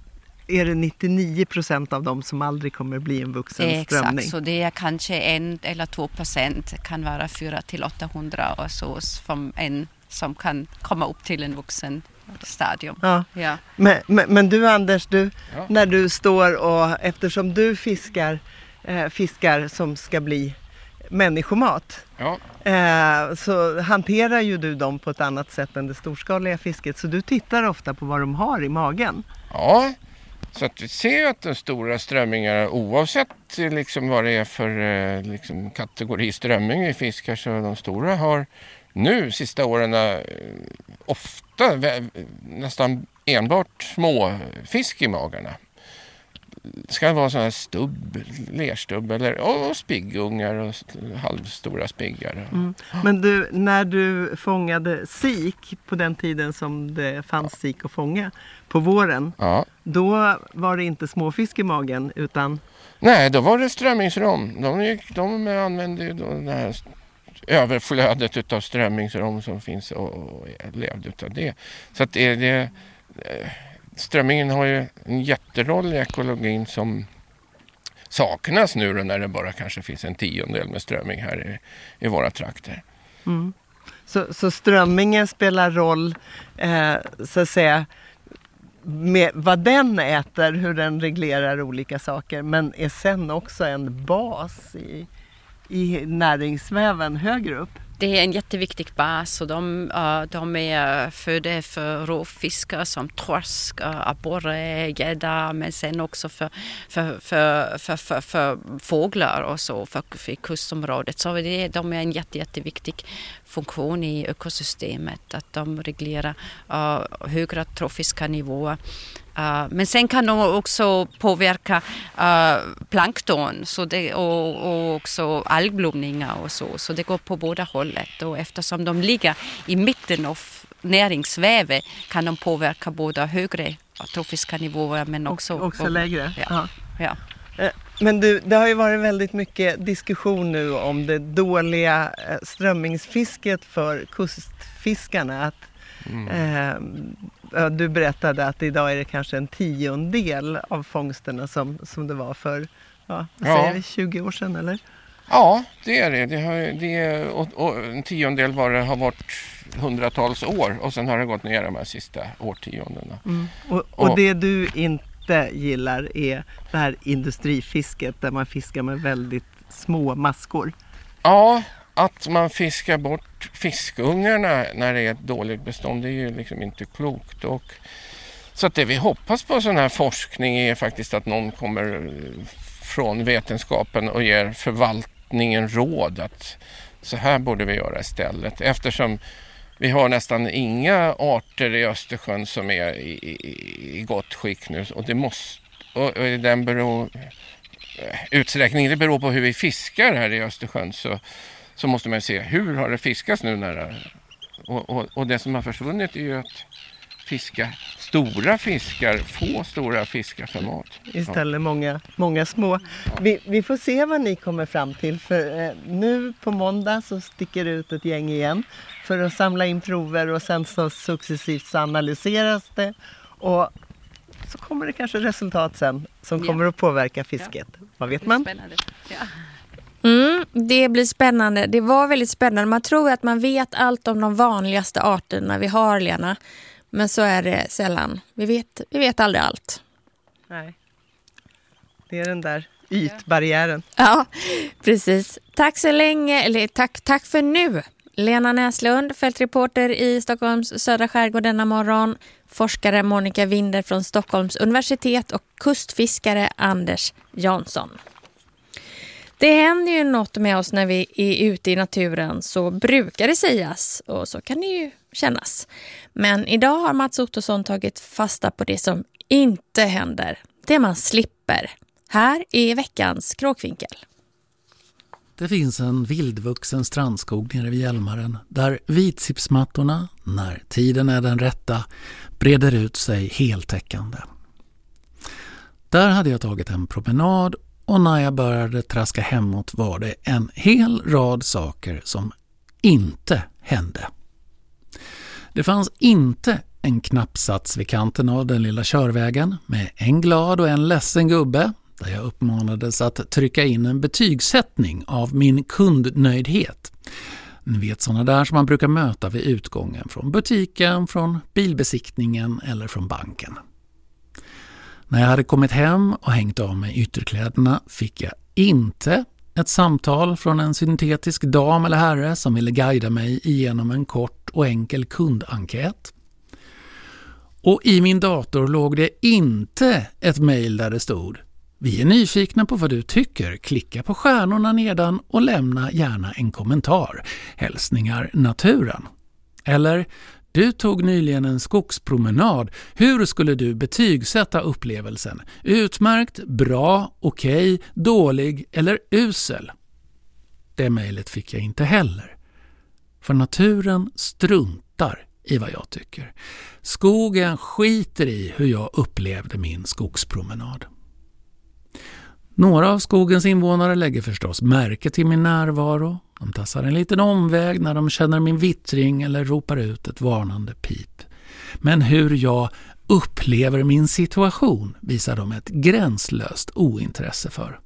99% av dem som aldrig kommer bli en vuxen strömming. Exakt, så det är kanske 1 eller 2% kan vara 400 till 800 och så som en som kan komma upp till en vuxen stadium. Ja. Men du Anders, när du står och eftersom du fiskar som ska bli människomat så hanterar ju du dem på ett annat sätt än det storskaliga fisket. Så du tittar ofta på vad de har i magen. Ja, så att vi ser att de stora strömmingarna, oavsett liksom vad det är för liksom kategori strömming vi fiskar, så de stora har nu sista åren ofta nästan enbart små fisk i magarna. Det ska vara sådana här lerstubb och spiggungar och halvstora spiggar. Men du, när du fångade sik på den tiden som det fanns sik att fånga på våren, då var det inte småfisk i magen utan... Nej, då var det strömmingsrom. De använde det här överflödet utav strömmingsrom som finns och levde utav det. Så att strömmingen har ju en jätteroll i ekologin som saknas nu då, när det bara kanske finns 10% med strömming här i våra trakter. Så strömmingen spelar roll så att säga med vad den äter, hur den reglerar olika saker, men är sen också en bas i näringsväven högre upp. Det är en jätteviktig bas och de är föda för rovfiskar som torsk, abborre, gädda, men sen också för fåglar och så för kustområdet. Så de är en jätteviktig funktion i ekosystemet, att de reglerar högre trofiska nivåer. Men sen kan de också påverka plankton och också algblomningar och så det går på båda hållet. Och eftersom de ligger i mitten av näringsväven kan de påverka både högre trofiska nivåer men också lägre. Ja. Men det har ju varit väldigt mycket diskussion nu om det dåliga strömmingsfisket för kustfiskarna. Att du berättade att idag är det kanske 1/10 av fångsterna som det var för 20 år sedan, eller? Ja, det är det. Och 1/10 har varit hundratals år och sen har det gått ner de här sista årtiondena. Och det du inte gillar är det här industrifisket där man fiskar med väldigt små maskor. Ja, att man fiskar bort fiskungarna när det är ett dåligt bestånd, det är ju liksom inte klokt. Så att det vi hoppas på sån här forskning är faktiskt att någon kommer från vetenskapen och ger förvaltningen råd att så här borde vi göra istället. Eftersom vi har nästan inga arter i Östersjön som är i gott skick nu. Och det måste, och den utsträckningen, det beror på hur vi fiskar här i Östersjön, så måste man se hur har det fiskats nu när och det som har försvunnit är ju att fiska stora fiskar, få stora fiskar för mat. Istället många små. Vi får se vad ni kommer fram till, för nu på måndag så sticker det ut ett gäng igen för att samla in prover och sen så successivt så analyseras det och så kommer det kanske resultat sen som kommer att påverka fisket. Vad vet man? Spännande. Ja. Det blir spännande. Det var väldigt spännande. Man tror att man vet allt om de vanligaste arterna vi har, Lena. Men så är det sällan. Vi vet aldrig allt. Nej. Det är den där ytbarriären. Ja, precis. Tack så länge, eller tack för nu. Lena Näslund, fältreporter i Stockholms södra skärgård denna morgon. Forskare Monica Winder från Stockholms universitet och kustfiskare Anders Jansson. Det händer ju något med oss när vi är ute i naturen, så brukar det sägas och så kan det ju kännas. Men idag har Mats Ottosson tagit fasta på det som inte händer, det man slipper. Här är veckans kråkvinkel. Det finns en vildvuxen strandskog nere vid Hjälmaren där vitsipsmattorna, när tiden är den rätta, breder ut sig heltäckande. Där hade jag tagit en promenad och när jag började traska hemåt var det en hel rad saker som inte hände. Det fanns inte en knappsats vid kanten av den lilla körvägen med en glad och en ledsen gubbe där jag uppmanades att trycka in en betygssättning av min kundnöjdhet. Ni vet sådana där som man brukar möta vid utgången från butiken, från bilbesiktningen eller från banken. När jag hade kommit hem och hängt av mig ytterkläderna fick jag inte ett samtal från en syntetisk dam eller herre som ville guida mig igenom en kort och enkel kundenkät. Och i min dator låg det inte ett mejl där det stod: vi är nyfikna på vad du tycker. Klicka på stjärnorna nedan och lämna gärna en kommentar. Hälsningar naturen. Eller: du tog nyligen en skogspromenad. Hur skulle du betygsätta upplevelsen? Utmärkt, bra, okej, dålig eller usel? Det mejlet fick jag inte heller. För naturen struntar i vad jag tycker. Skogen skiter i hur jag upplevde min skogspromenad. Några av skogens invånare lägger förstås märke till min närvaro. De tassar en liten omväg när de känner min vittring eller ropar ut ett varnande pip. Men hur jag upplever min situation visar de ett gränslöst ointresse för.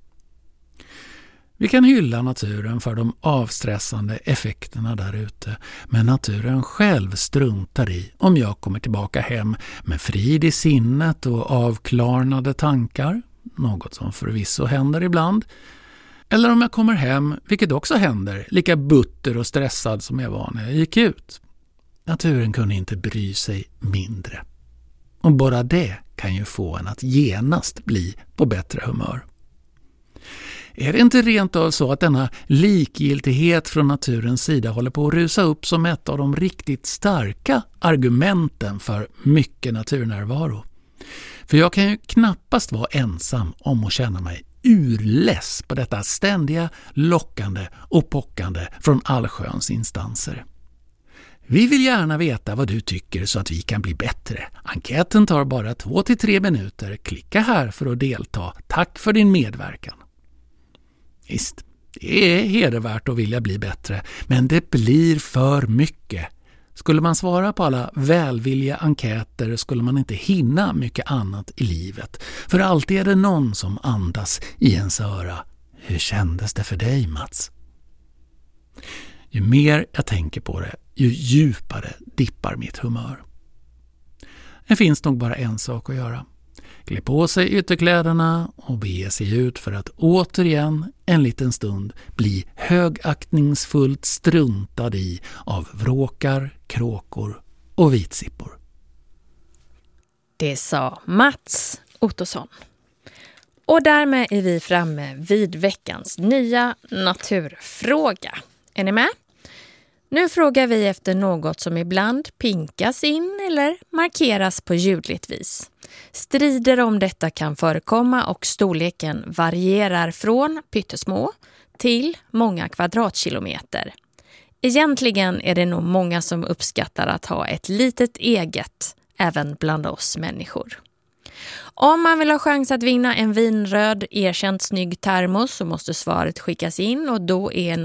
Vi kan hylla naturen för de avstressande effekterna där ute, men naturen själv struntar i om jag kommer tillbaka hem med frid i sinnet och avklarnade tankar, något som förvisso händer ibland, eller om jag kommer hem, vilket också händer, lika butter och stressad som jag var när jag gick ut. Naturen kunde inte bry sig mindre. Och bara det kan ju få en att genast bli på bättre humör. Är det inte rent av så att denna likgiltighet från naturens sida håller på att rusa upp som ett av de riktigt starka argumenten för mycket naturnärvaro? För jag kan ju knappast vara ensam om att känna mig urless på detta ständiga lockande och pockande från allsköns instanser. Vi vill gärna veta vad du tycker så att vi kan bli bättre. Enkäten tar bara 2-3 minuter. Klicka här för att delta. Tack för din medverkan. Visst, det är hedervärt att vilja bli bättre, men det blir för mycket. Skulle man svara på alla välvilliga enkäter skulle man inte hinna mycket annat i livet. För alltid är det någon som andas i ens öra. Hur kändes det för dig, Mats? Ju mer jag tänker på det, ju djupare dippar mitt humör. Det finns nog bara en sak att göra. Klä på sig ytterkläderna och bege sig ut för att återigen en liten stund bli högaktningsfullt struntad i av vråkar, kråkor och vitsippor. Det sa Mats Ottosson. Och därmed är vi framme vid veckans nya naturfråga. Är ni med? Nu frågar vi efter något som ibland pinkas in eller markeras på ljudligt vis. Strider om detta kan förekomma och storleken varierar från pyttesmå till många kvadratkilometer. Egentligen är det nog många som uppskattar att ha ett litet eget, även bland oss människor. Om man vill ha chans att vinna en vinröd erkänt snygg termos så måste svaret skickas in och då är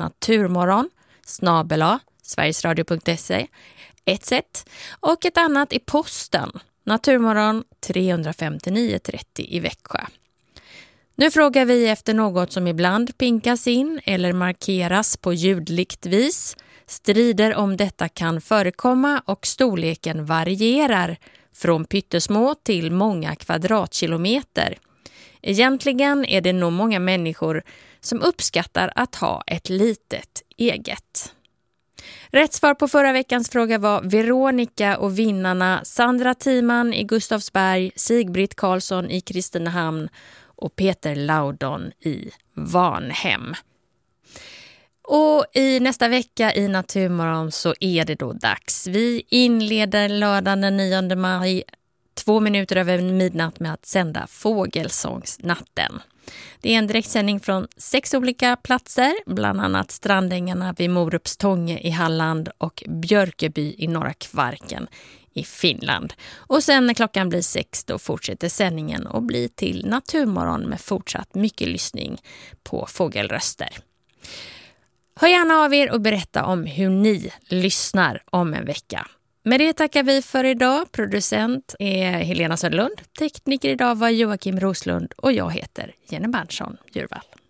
naturmorgon@sverigesradio.se ett sätt och ett annat i posten. Naturmorgon 35930 i Växjö. Nu frågar vi efter något som ibland pinkas in eller markeras på ljudligt vis. Strider om detta kan förekomma och storleken varierar från pyttesmå till många kvadratkilometer. Egentligen är det nog många människor som uppskattar att ha ett litet eget. Rätt svar på förra veckans fråga var Veronica och vinnarna Sandra Timan i Gustavsberg, Sigbritt Karlsson i Kristinehamn och Peter Laudon i Varnhem. Och i nästa vecka i Naturmorgon så är det då dags. Vi inleder lördagen den 9 maj 2 minuter över midnatt med att sända Fågelsångsnatten. Det är en direktsändning från 6 olika platser, bland annat Strandängarna vid Morupstånge i Halland och Björkeby i Norra Kvarken i Finland. Och sen när klockan blir 6 då fortsätter sändningen och blir till Naturmorgon med fortsatt mycket lyssning på fågelröster. Hör gärna av er och berätta om hur ni lyssnar om en vecka. Med det tackar vi för idag. Producent är Helena Söderlund. Tekniker idag var Joakim Roslund och jag heter Jenny Berntsson Djurvall.